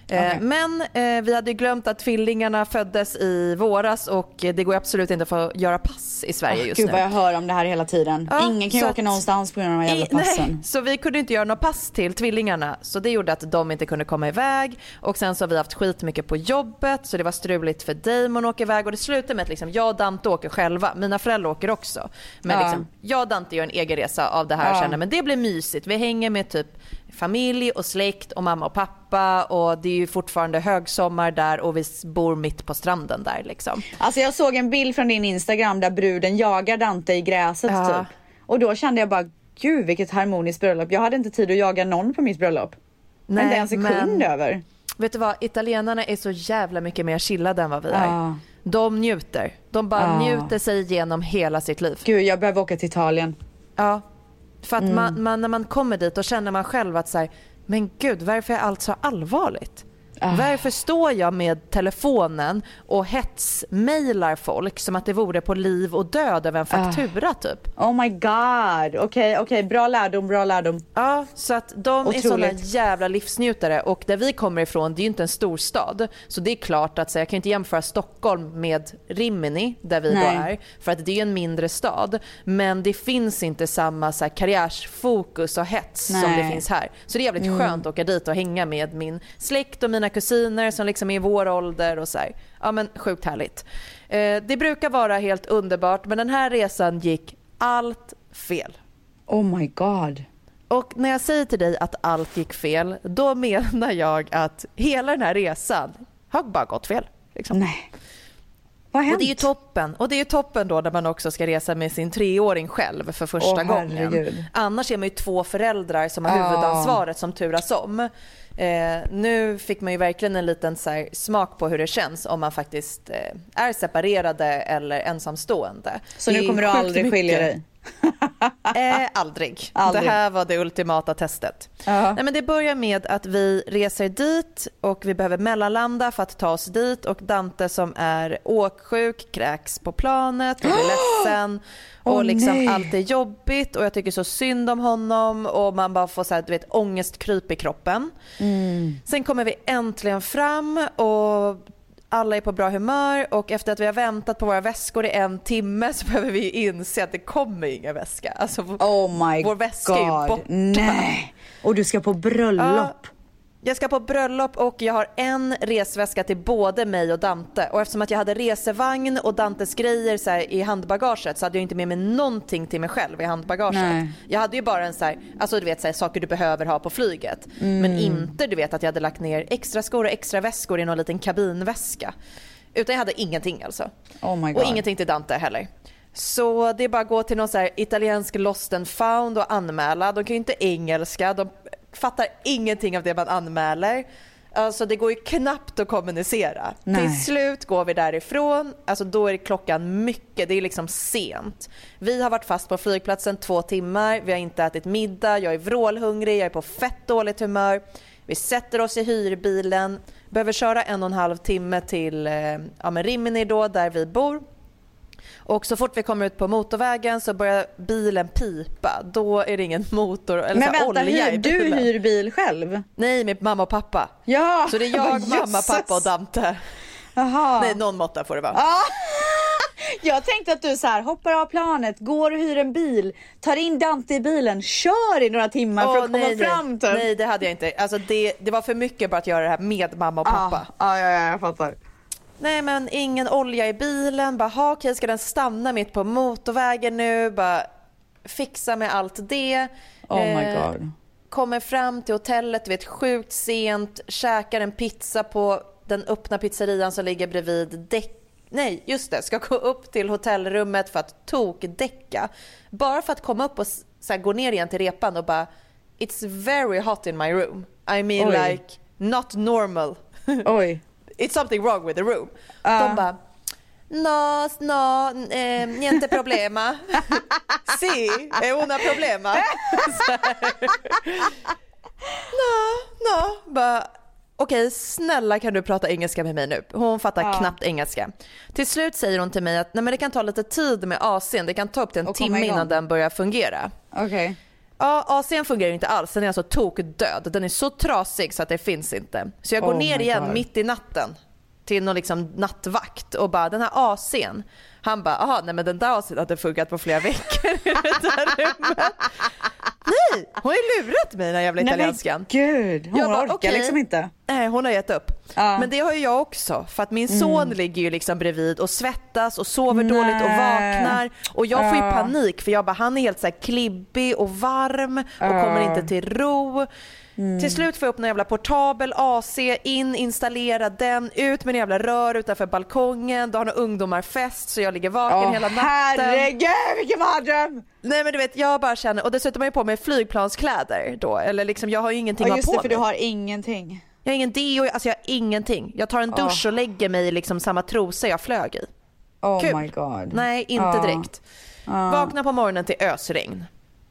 D: Okay. Men eh, vi hade glömt att tvillingarna föddes i våras och det går absolut inte för att göra pass i Sverige oh, just
E: Gud,
D: nu.
E: Gud vad jag hör om det här hela tiden. Ja, Ingen kan ju åka att, någonstans på grund av de här jävla passen.
D: Nej, så vi kunde inte göra något pass till tvillingarna. Så det gjorde att de inte kunde komma iväg. Och sen så har vi haft skit mycket på jobbet. Så det var struligt för Damon att åka iväg. Och det slutade med att liksom, jag och Dante åker själva. Mina föräldrar åker också. Men ja. liksom, jag och Dante gör en egen resa av det här. Ja. Känner, men det blir mysigt. Vi hänger med typ familj och släkt och mamma och pappa och det är ju fortfarande högsommar där och vi bor mitt på stranden där liksom.
E: Alltså jag såg en bild från din Instagram där bruden jagar Dante i gräset ja. typ. Och då kände jag bara, gud vilket harmoniskt bröllop. Jag hade inte tid att jaga någon på mitt bröllop. Nej, inte en sekund men, över.
D: Vet du vad, italienarna är så jävla mycket mer chillade än vad vi är. Ja. De njuter. De bara ja. njuter sig igenom hela sitt liv.
E: Gud, jag behöver åka till Italien.
D: Ja. För att mm. man, man, när man kommer dit och känner man själv att så här, men gud, varför är allt så allvarligt? Ah. Varför står jag med telefonen och hetsmailar folk som att det vore på liv och död över en faktura ah. typ?
E: Oh my god, okej, okay, okay. bra lärdom, bra lärdom.
D: Ja, så att de Otroligt. är såna jävla livsnjutare och där vi kommer ifrån, det är ju inte en storstad. Så det är klart att så jag kan inte jämföra Stockholm med Rimini där vi Nej. då är. För att det är en mindre stad. Men det finns inte samma så här, karriärsfokus och hets Nej. som det finns här. Så det är jävligt mm. skönt att åka dit och hänga med min släkt och mina kusiner som liksom är i vår ålder och så här. Ja men sjukt härligt. Eh, det brukar vara helt underbart men den här resan gick allt fel.
E: Oh my god.
D: Och när jag säger till dig att allt gick fel, då menar jag att hela den här resan har bara gått fel. Liksom.
E: Nej. Vad har hänt?
D: Och det är ju toppen. Och det är ju toppen då när man också ska resa med sin treåring själv för första oh, gången. Herregud. Annars är man ju två föräldrar som har huvudansvaret oh. som turas om. Eh, nu fick man ju verkligen en liten så här, smak på hur det känns om man faktiskt eh, är separerade eller ensamstående.
E: Så nu kommer du aldrig mycket. skilja dig?
D: eh, aldrig. aldrig. Det här var det ultimata testet. Uh-huh. Nej, men det börjar med att vi reser dit och vi behöver mellanlanda för att ta oss dit och Dante som är åksjuk kräks på planet och blir ledsen. Och oh, liksom nej. allt är jobbigt och jag tycker så synd om honom och man bara får så här, du vet, ångestkryp i kroppen. Mm. Sen kommer vi äntligen fram och alla är på bra humör och efter att vi har väntat på våra väskor i en timme så behöver vi inse att det kommer ingen väska. Alltså
E: oh my
D: vår väska
E: God.
D: är ju borta.
E: Nej. Och du ska på bröllop.
D: Ja. Jag ska på bröllop och jag har en resväska till både mig och Dante. Och eftersom att jag hade resevagn och Dantes grejer så här, i handbagaget så hade jag inte med mig någonting till mig själv i handbagaget. Nej. Jag hade ju bara en så här, alltså du vet så här, saker du behöver ha på flyget. Mm. Men inte du vet att jag hade lagt ner extra skor och extra väskor i någon liten kabinväska. Utan jag hade ingenting alltså.
E: Oh my God.
D: Och ingenting till Dante heller. Så det är bara att gå till någon så här italiensk lost and found och anmäla. De kan ju inte engelska, de fattar ingenting av det man anmäler. Alltså det går ju knappt att kommunicera. Nej. Till slut går vi därifrån. Alltså då är klockan mycket, det är liksom sent. Vi har varit fast på flygplatsen två timmar. Vi har inte ätit middag, jag är vrålhungrig, jag är på fett dåligt humör. Vi sätter oss i hyrbilen. Behöver köra en och en halv timme till ja, men Rimini då, där vi bor. Och så fort vi kommer ut på motorvägen så börjar bilen pipa. Då är det ingen motor eller
E: Men
D: så
E: vänta,
D: olja
E: hyr,
D: i bilen.
E: du hyr bil själv?
D: Nej, med mamma och pappa.
E: Ja.
D: Så det är jag, oh, mamma, pappa och Dante.
E: Aha.
D: Nej, någon måtta får det vara.
E: Ah. Jag tänkte att du så här hoppar av planet, går och hyr en bil, tar in Dante i bilen, kör i några timmar oh, för att komma
D: nej,
E: fram till.
D: Nej, det hade jag inte. Alltså det, det var för mycket bara att göra det här med mamma och pappa.
E: Ja, ah, ja, ja, jag fattar.
D: Nej, men ingen olja i bilen. Bara, ha, okej, ska den stanna mitt på motorvägen nu? Bara fixa med allt det.
E: Oh my God. Eh,
D: kommer fram till hotellet, vet, sjukt sent. Käkar en pizza på den öppna pizzerian som ligger bredvid däck. Nej, just det. Ska gå upp till hotellrummet för att tokdäcka. Bara för att komma upp och så här, gå ner igen till repan och bara, it's very hot in my room. I mean Oj. like not normal.
E: Oj.
D: It's something wrong with the room.
E: Uh.
D: De bara, no, no, eh, niente problema. Si, è una problema. no, no. Bara, okej, snälla kan du prata engelska med mig nu? Hon fattar uh. knappt engelska. Till slut säger hon till mig att nej, men det kan ta lite tid med A C:n. Det kan ta upp till en timme innan den börjar fungera.
E: Okej. Okay.
D: Ja, A C:n fungerar ju inte alls. Den är alltså tokdöd. Den är så trasig så att det finns inte. Så jag går
E: Oh
D: ner
E: my
D: igen
E: God.
D: mitt i natten till någon liksom nattvakt och bara, den här A C:n. Han bara, aha, nej men den där A C:n hade funkat på flera veckor i det där rummet. Nej, hon har ju lurat mig, den jävla italienskan.
E: Nej men gud, hon
D: Jag bara,
E: orkar
D: okej.
E: liksom inte.
D: Nej, hon har gett upp.
E: Ja.
D: Men det har ju jag också. För att min son
E: Mm.
D: ligger ju liksom bredvid och svettas och sover
E: Nej.
D: dåligt och vaknar. Och jag får ju
E: Ja.
D: panik för jag bara, han är helt så här klibbig och varm och
E: Ja.
D: kommer inte till ro.
E: Mm.
D: Till slut får jag upp en jävla portabel A C, in, installera den, ut med en jävla rör utanför balkongen. Då har några ungdomar fest så jag ligger vaken
E: Åh,
D: hela natten.
E: herregud, vilken mardröm!
D: Nej men du vet, jag bara känner, och dessutom har jag på mig flygplanskläder då. Eller liksom, jag har ju ingenting
E: Ja
D: att
E: just
D: ha
E: det,
D: på
E: för
D: mig.
E: du har ingenting.
D: Jag har ingen deo, alltså jag har ingenting. Jag tar en dusch
E: Åh.
D: och lägger mig i liksom samma trosor jag flög i.
E: Oh
D: Kul.
E: my god.
D: Nej, inte
E: Ja.
D: direkt.
E: Ja.
D: Vakna på morgonen till ösregn.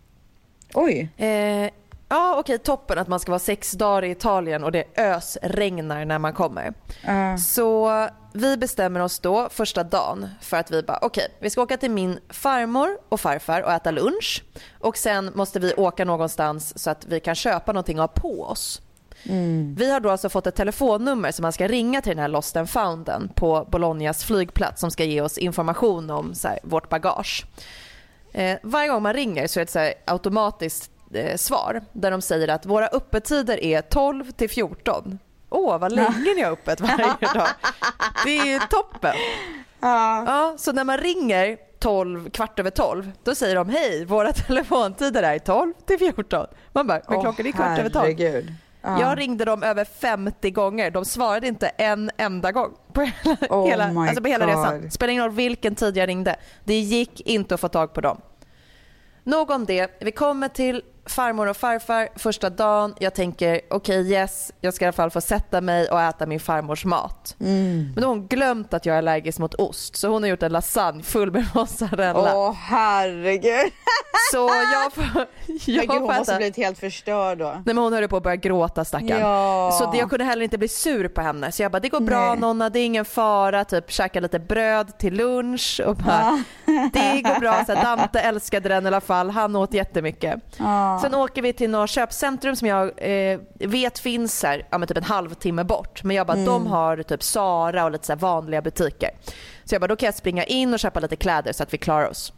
E: Oj.
D: Eh, ja, okej, toppen att man ska vara sex dagar i Italien och det ösregnar när man kommer.
E: Ja.
D: Så vi bestämmer oss då första dagen för att vi bara, okej, vi ska åka till min farmor och farfar och äta lunch. Och sen måste vi åka någonstans så att vi kan köpa någonting att ha på oss.
E: Mm.
D: Vi har då alltså fått ett telefonnummer som man ska ringa till den här Lost and Founden på Bolognas flygplats som ska ge oss information om så här, vårt bagage. Eh, varje gång man ringer så är det ett så här automatiskt eh, svar där de säger att våra öppettider är tolv till fjorton. Åh, vad länge ni har öppet varje dag. Det är ju toppen.
E: Ja.
D: Ja, så när man ringer tolv, kvart över tolv, då säger de hej, våra telefontider är tolv till fjorton. Man bara, men klockan är kvart över tolv.
E: Herregud. Ja.
D: Jag ringde dem över femtio gånger. De svarade inte en enda gång på hela,
E: Oh
D: hela,
E: my
D: alltså på hela
E: God.
D: resan. Spelar ingen roll vilken tid jag ringde. Det gick inte att få tag på dem. Nog om det. Vi kommer till farmor och farfar första dagen. Jag tänker, okej okay, yes, jag ska i alla fall få sätta mig och äta min farmors mat.
E: Mm.
D: Men då har hon glömt att jag är allergisk mot ost. Så hon har gjort en lasagne full med mozzarella.
E: Åh herregud.
D: Så jag får, jag
E: Men gud, hon
D: får
E: måste
D: äta.
E: blivit helt förstörd då.
D: Nej, men hon höll på att börja gråta, stackarn.
E: Ja.
D: Så det, jag kunde heller inte bli sur på henne. Så jag bara, det går bra
E: Nej.
D: Nonna, det är ingen fara. Typ käka lite bröd till lunch. Och bara, det går bra. Så här, Dante älskade den i alla fall. Han åt jättemycket.
E: Ja.
D: Sen åker vi till några köpcentrum som jag eh, vet finns här, ja, men typ en halvtimme bort. Men jag bara,
E: Mm.
D: de har typ Zara och lite så här vanliga butiker. Så jag bara, då kan jag springa in och köpa lite kläder så att vi klarar oss.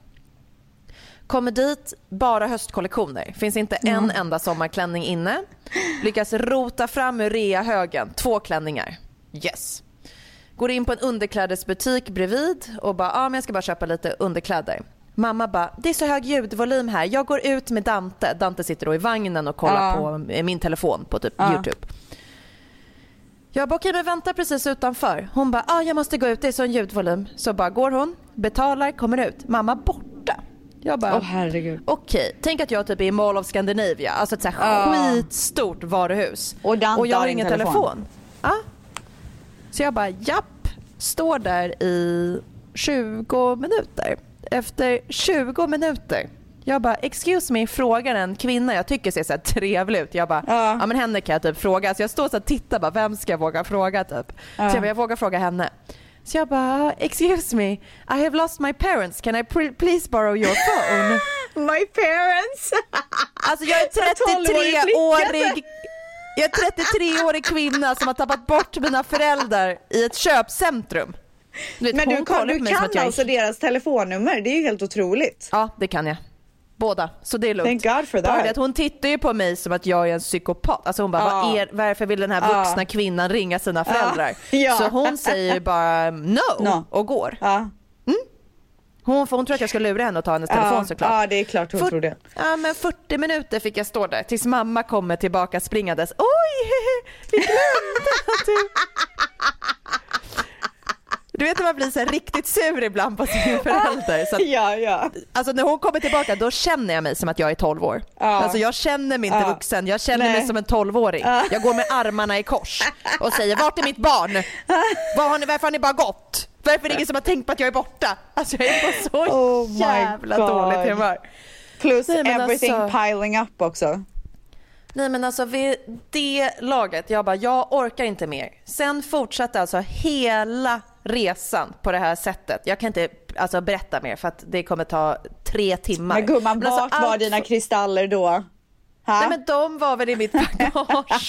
D: Kommer dit, bara höstkollektioner. Finns inte en enda sommarklänning inne. Lyckas rota fram ur reahögen. Två klänningar. Yes. Går in på en underklädesbutik bredvid och bara, ja men jag ska bara köpa lite underkläder. Mamma bara, det är så hög ljudvolym här. Jag går ut med Dante. Dante sitter då i vagnen och kollar
E: Ja.
D: på min telefon på typ
E: Ja.
D: YouTube. Jag bara, okej men vänta precis utanför. Hon bara, ja jag måste gå ut, det är sån ljudvolym. Så bara går hon, betalar, kommer ut. Mamma borta. Jag bara,
E: Åh herregud.
D: okej, tänk att jag typ är i Mall of Scandinavia. Alltså ett så här
E: Ja.
D: skitstort varuhus.
E: Och Dante
D: och jag har
E: har
D: ingen
E: ingen
D: telefon.
E: telefon.
D: Ja. Så jag bara, japp. Står där i tjugo minuter. Efter tjugo minuter. Jag bara, excuse me, frågar en kvinna jag tycker ser så här trevlig ut. Jag bara, ja,
E: Ja.
D: men henne kan jag typ fråga. Så jag står så och tittar bara, vem ska jag våga fråga typ?
E: Ja.
D: Så jag bara, jag vågar fråga henne. Så jag bara, excuse me, I have lost my parents. Can I pr- please borrow your phone?
E: My parents.
D: Alltså jag är trettiotre-årig Jag är trettiotre-årig kvinna som har tappat bort mina föräldrar i ett köpcentrum. Du vet,
E: Men
D: hon
E: du
D: kollar
E: kan,
D: på
E: du
D: mig som
E: kan
D: att jag är-
E: alltså deras telefonnummer. Det är ju helt otroligt.
D: Ja, det kan jag. Båda, så det är lugnt.
E: Thank God for
D: Bara
E: that.
D: det att hon tittar ju på mig som att jag är en psykopat. Alltså hon bara,
E: Ja.
D: vad är, varför vill den här
E: Ja.
D: vuxna kvinnan ringa sina föräldrar?
E: Ja.
D: Så hon säger ju bara no,
E: No.
D: och går.
E: Ja.
D: Hon, för hon tror att jag ska lura henne och ta hennes telefon
E: Ja.
D: såklart.
E: Ja, det är klart hon
D: Fyrt-
E: tror det.
D: Ja, men fyrtio minuter fick jag stå där tills mamma kommer tillbaka springandes. Oj, vi glömde att du... Du vet att man blir så här riktigt sur ibland på sin förälder. Så att,
E: Ja, ja.
D: alltså när hon kommer tillbaka då känner jag mig som att jag är tolv år.
E: Ja.
D: Alltså jag känner mig inte
E: Ja.
D: vuxen, jag känner
E: Nej.
D: mig som en tolvåring.
E: Ja.
D: Jag går med armarna i kors och säger, vart är mitt barn? Var har ni, varför har ni bara gått? Varför är det ingen som har tänkt på att jag är borta? Alltså jag är på så
E: Oh my
D: jävla
E: God.
D: dåligt humör.
E: Plus
D: Nej, men
E: everything
D: alltså-
E: piling up också.
D: Nej men alltså vid det laget, jag bara, jag orkar inte mer. Sen fortsatte alltså hela resan på det här sättet. Jag kan inte alltså, berätta mer för att det kommer ta tre timmar.
E: Men gumman,
D: men
E: vart
D: alltså,
E: var
D: allt...
E: dina kristaller då? Ha?
D: Nej men de var väl i mitt bagage.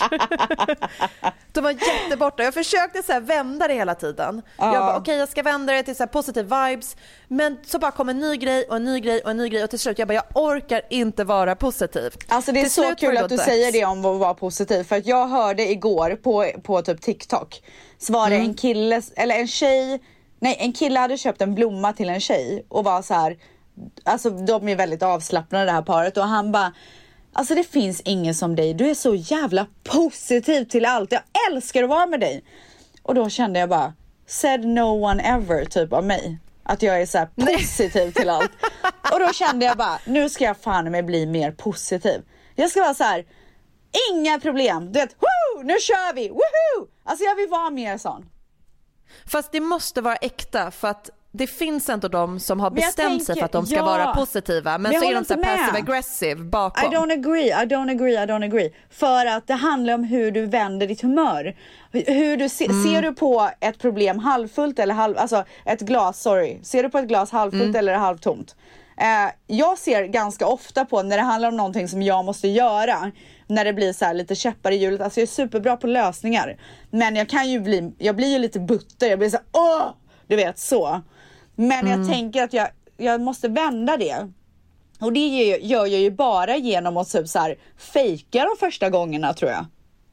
D: De var jätteborta. Jag försökte så här vända det hela tiden.
E: Ja.
D: Jag bara okej okay, jag ska vända det till så här positive vibes. Men så bara kom en ny grej och en ny grej och en ny grej. Och till slut jag bara jag orkar inte vara positiv.
E: Alltså det är
D: till
E: så kul att du
D: dags.
E: säger det om att vara positiv. För att jag hörde igår på, på typ TikTok. Så var det mm. en kille, eller en tjej. Nej en kille hade köpt en blomma till en tjej. Och var så här. Alltså de är väldigt avslappnade det här paret. Och han bara alltså det finns ingen som dig. Du är så jävla positiv till allt. Jag älskar att vara med dig. Och då kände jag bara said no one ever typ av mig. Att jag är så här positiv till allt. Och då kände jag bara nu ska jag fan med bli mer positiv. Jag ska vara så här inga problem. Du vet, woo, nu kör vi. Woohoo! Alltså jag vill vara mer sån.
D: Fast det måste vara äkta för att det finns inte de som har bestämt tänker, sig för att de ska
E: ja,
D: vara positiva. Men, men så är de så passive aggressive bakom.
E: I don't agree, I don't agree, I don't agree. För att det handlar om hur du vänder ditt humör. Hur du se, mm. Ser du på ett problem halvfullt eller halv, alltså ett glas, sorry. Ser du på ett glas halvfullt mm. eller halvtomt? Eh, jag ser ganska ofta på när det handlar om någonting som jag måste göra. När det blir så här lite käppar i hjulet. Alltså jag är superbra på lösningar. Men jag kan ju bli, jag blir ju lite butter. Jag blir så här, åh! Du vet så. Men mm. jag tänker att jag, jag måste vända det. Och det gör, gör jag ju bara genom att typ så här fejka de första gångerna tror jag.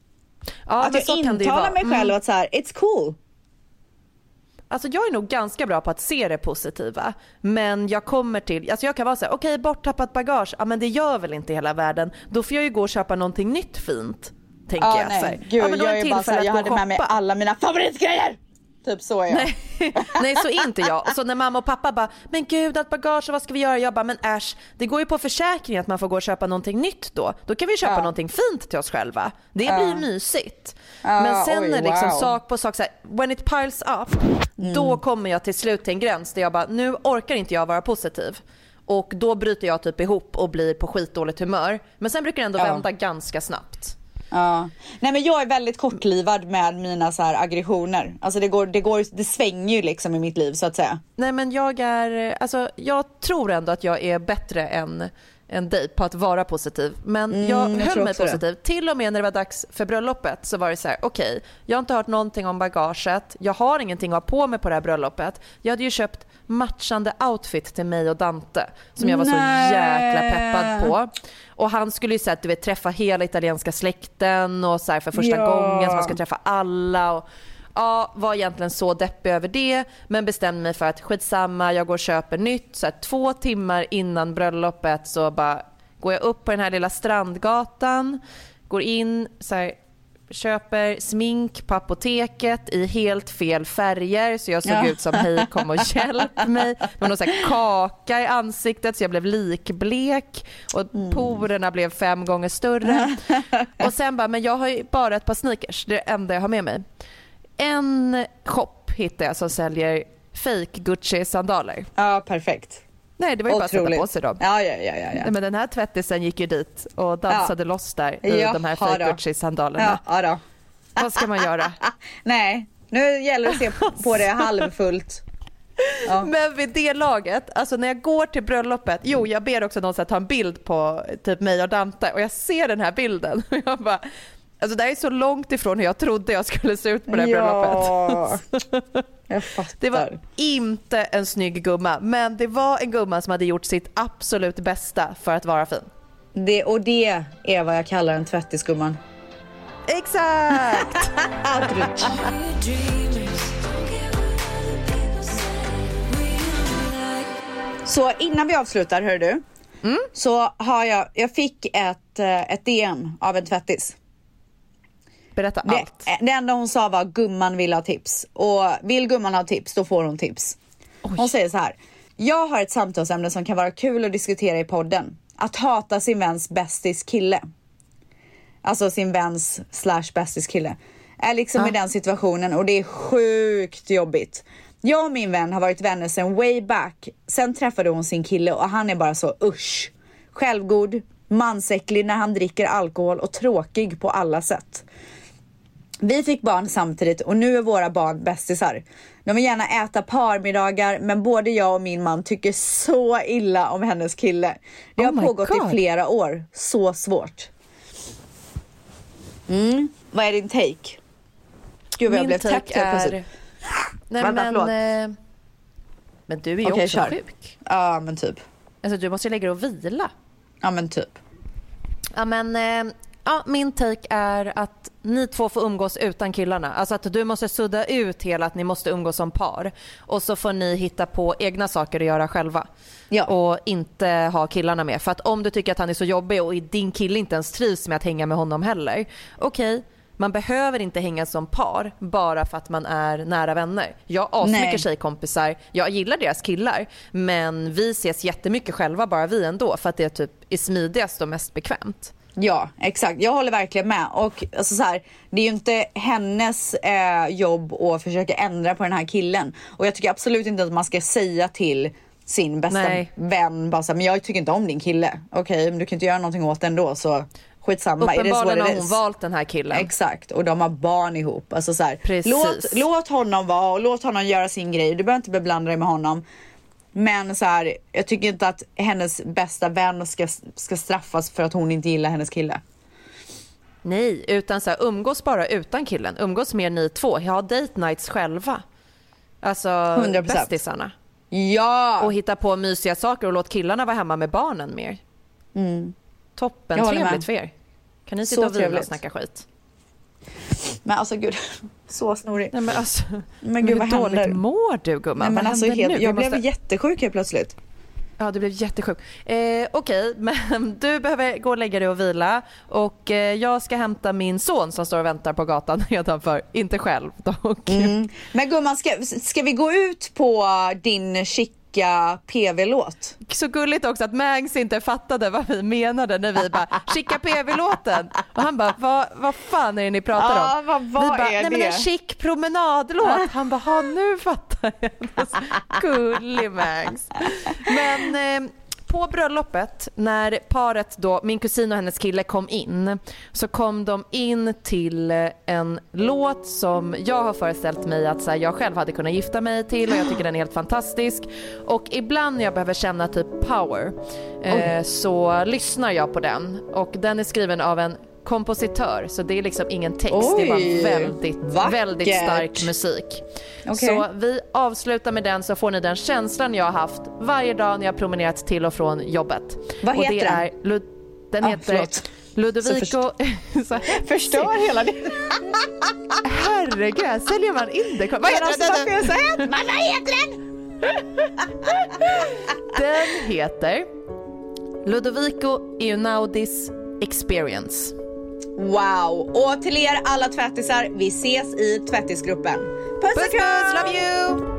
D: Ja,
E: att jag intalar mig själv mm. att så här, it's cool.
D: Alltså jag är nog ganska bra på att se det positiva. Men jag kommer till, alltså jag kan vara så här, okej okay, borttappat bagage. Ja men det gör väl inte hela världen. Då får jag ju gå och köpa någonting nytt fint. Tänker
E: ja,
D: jag.
E: Nej.
D: Så här.
E: Gud,
D: ja, men då
E: jag är bara så här, jag hade med mig alla mina favoritgrejer. Typ så är jag.
D: Nej, nej så är inte jag. Och så när mamma och pappa bara, men gud allt bagage, vad ska vi göra? Jag bara, men äsch, det går ju på försäkring att man får gå och köpa någonting nytt då. Då kan vi köpa ja. någonting fint till oss själva. Det ja. blir mysigt. Ja, men sen oj, är liksom wow. sak på sak så här, when it piles up, mm. då kommer jag till slut till en gräns där jag bara, nu orkar inte jag vara positiv. Och då bryter jag typ ihop och blir på skitdåligt humör. Men sen brukar det ändå ja. vända ganska snabbt.
E: Ja. Nej men jag är väldigt kortlivad med mina så här aggressioner. Alltså det går det går det svänger ju liksom i mitt liv så att säga.
D: Nej men jag är alltså jag tror ändå att jag är bättre än än dig på att vara positiv. Men mm, jag, jag höll mig positiv. Det. Till och med när det var dags för bröllopet så var det så här, okej, okay, jag har inte hört någonting om bagaget. Jag har ingenting att ha på mig på det här bröllopet. Jag hade ju köpt matchande outfit till mig och Dante som jag var Nej. så jäkla peppad på. Och han skulle ju säga att du vet träffa hela italienska släkten och så här för första ja. gången så man ska träffa alla och ja, var egentligen så deppig över det men bestämde mig för att skitsamma, jag går och köper nytt. Så här, två timmar innan bröllopet så bara går jag upp på den här lilla strandgatan, går in så här, köper smink på apoteket i helt fel färger så jag såg ja. ut som hej kom och hjälp mig med någon så här kaka i ansiktet så jag blev likblek och mm. porerna blev fem gånger större och sen bara, men jag har ju bara ett par sneakers, det är det enda jag har med mig. En shop hittade jag som säljer fake Gucci-sandaler.
E: Ja, perfekt.
D: Nej, det var ju Otroligt. bara att sätta på sig dem.
E: Ja, ja, ja, ja, ja.
D: Men den här tvättisen gick ju dit och dansade ja. loss där i ja, de här fake Gucci-sandalerna.
E: Ja, ja då.
D: Vad ska man göra?
E: Nej, nu gäller det att se på det halvfullt. Ja.
D: Men vid det laget, alltså när jag går till bröllopet, jo jag ber också någon att ta en bild på typ mig och Dante och jag ser den här bilden och jag bara, alltså det är så långt ifrån hur jag trodde jag skulle se ut på det här
E: ja. bröllopet. Jag fattar.
D: Det var inte en snygg gumma, men det var en gumma som hade gjort sitt absolut bästa för att vara fin.
E: Det, och det är vad jag kallar en tvättisgumman.
D: Exakt!
E: Så innan vi avslutar, hör du,
D: mm?
E: så har jag, jag fick ett, ett D M av en tvättis.
D: Berätta
E: det,
D: allt.
E: Det enda hon sa var gumman vill ha tips. Och vill gumman ha tips, då får hon tips. Oj. Hon säger så här: jag har ett samtalsämne som kan vara kul att diskutera i podden. Att hata sin väns bästis kille. Alltså sin väns slash bästis kille. Är liksom ja. i den situationen och det är sjukt jobbigt. Jag och min vän har varit vänner sedan way back. Sen träffade hon sin kille och han är bara så usch. Självgod, mansäcklig när han dricker alkohol och tråkig på alla sätt. Vi fick barn samtidigt och nu är våra barn bästisar. De vill gärna äta parmiddagar, men både jag och min man tycker så illa om hennes kille. Det
D: Oh
E: har pågått
D: God.
E: i flera år. Så svårt. Mm. Vad är din take? Gud vad jag
D: Min
E: blev
D: take
E: täppt helt plötsligt.
D: är... Nej,
E: Vänta,
D: men,
E: förlåt.
D: eh, men du är ju
E: Okej,
D: också
E: kör.
D: sjuk.
E: Ja men typ.
D: Alltså du måste ju lägga dig och vila.
E: Ja men typ.
D: Ja, men eh, ja, min take är att ni två får umgås utan killarna. Alltså att du måste sudda ut hela att ni måste umgås som par. Och så får ni hitta på egna saker att göra själva.
E: Ja.
D: Och inte ha killarna med. För att om du tycker att han är så jobbig och din kille inte ens trivs med att hänga med honom heller. Okej, okay, man behöver inte hänga som par bara för att man är nära vänner. Jag har
E: Nej.
D: asmycket tjejkompisar. Jag gillar deras killar. Men vi ses jättemycket själva, bara vi ändå. För att det typ är smidigast och mest bekvämt.
E: Ja, exakt. Jag håller verkligen med. Och alltså, så här, det är ju inte hennes eh, jobb att försöka ändra på den här killen. Och jag tycker absolut inte att man ska säga till sin bästa
D: Nej.
E: vän bara så här, men jag tycker inte om din kille. Okej, okay, men du kan inte göra någonting åt det ändå, så skitsamma.
D: Uppenbarligen har hon valt den här killen.
E: Exakt, och de har barn ihop. Alltså, så här,
D: Precis.
E: låt, låt honom vara och låt honom göra sin grej. Du behöver inte beblanda dig med honom. Men så här, jag tycker inte att hennes bästa vän ska, ska straffas för att hon inte gillar hennes kille.
D: Nej, utan så här, umgås bara utan killen. Umgås mer ni två. Ha date nights själva. Alltså
E: hundra procent.
D: bästisarna.
E: Ja!
D: Och hitta på mysiga saker och låt killarna vara hemma med barnen mer.
E: Mm.
D: Toppen,
E: Jag håller
D: trevligt
E: med.
D: för er. Kan ni
E: Så
D: sitta och vila och
E: trevligt.
D: snacka skit?
E: Men alltså gud, så snorig.
D: Nej men alltså,
E: Men gud,
D: hur
E: vad
D: dåligt
E: händer?
D: mår du gumman?
E: Nej, men
D: Vad
E: alltså,
D: händer
E: helt,
D: nu?
E: jag
D: Vi
E: blev
D: måste...
E: jättesjuk helt plötsligt.
D: Ja, du blev jättesjuk. Eh, Okej, okay, men du behöver gå och lägga dig och vila. Och eh, jag ska hämta min son som står och väntar på gatan nedanför. Inte själv dock.
E: Mm. Men gumman, ska, ska vi gå ut på din chica P V-låt?
D: Så gulligt också att Mangs inte fattade vad vi menade när vi bara skicka P V-låten. Och han bara, vad, vad fan är det ni pratar
E: Ja,
D: om?
E: vad, vad
D: vi bara,
E: är
D: nej men
E: det?
D: en chic promenadlåt. Han bara, ha nu fattar jag. Gullig Mangs. Men... Eh, på bröllopet, när paret då, min kusin och hennes kille kom in, så kom de in till en låt som jag har föreställt mig att så här, jag själv hade kunnat gifta mig till, och jag tycker den är helt fantastisk. Och ibland när jag behöver känna typ power eh, så lyssnar jag på den, och den är skriven av en kompositör, så det är liksom ingen text.
E: Oj,
D: det var väldigt,
E: vackert.
D: väldigt stark musik.
E: Okay.
D: Så vi avslutar med den, så får ni den känslan jag har haft varje dag när jag promenerat till och från jobbet.
E: Vad
D: och
E: heter
D: det
E: den?
D: Är, Lud- den
E: Ah,
D: heter
E: förlåt.
D: Ludovico...
E: Så Förstör hela det.
D: Herregud, säljer man in det? Vad
E: Men
D: heter
E: alltså,
D: den?
E: varför är jag så här? Men vad heter den?
D: Den heter Ludovico Einaudis Experience.
E: Wow, och till er alla tvättisar, vi ses i tvättisgruppen. Puss och
D: Puss, puss, love you!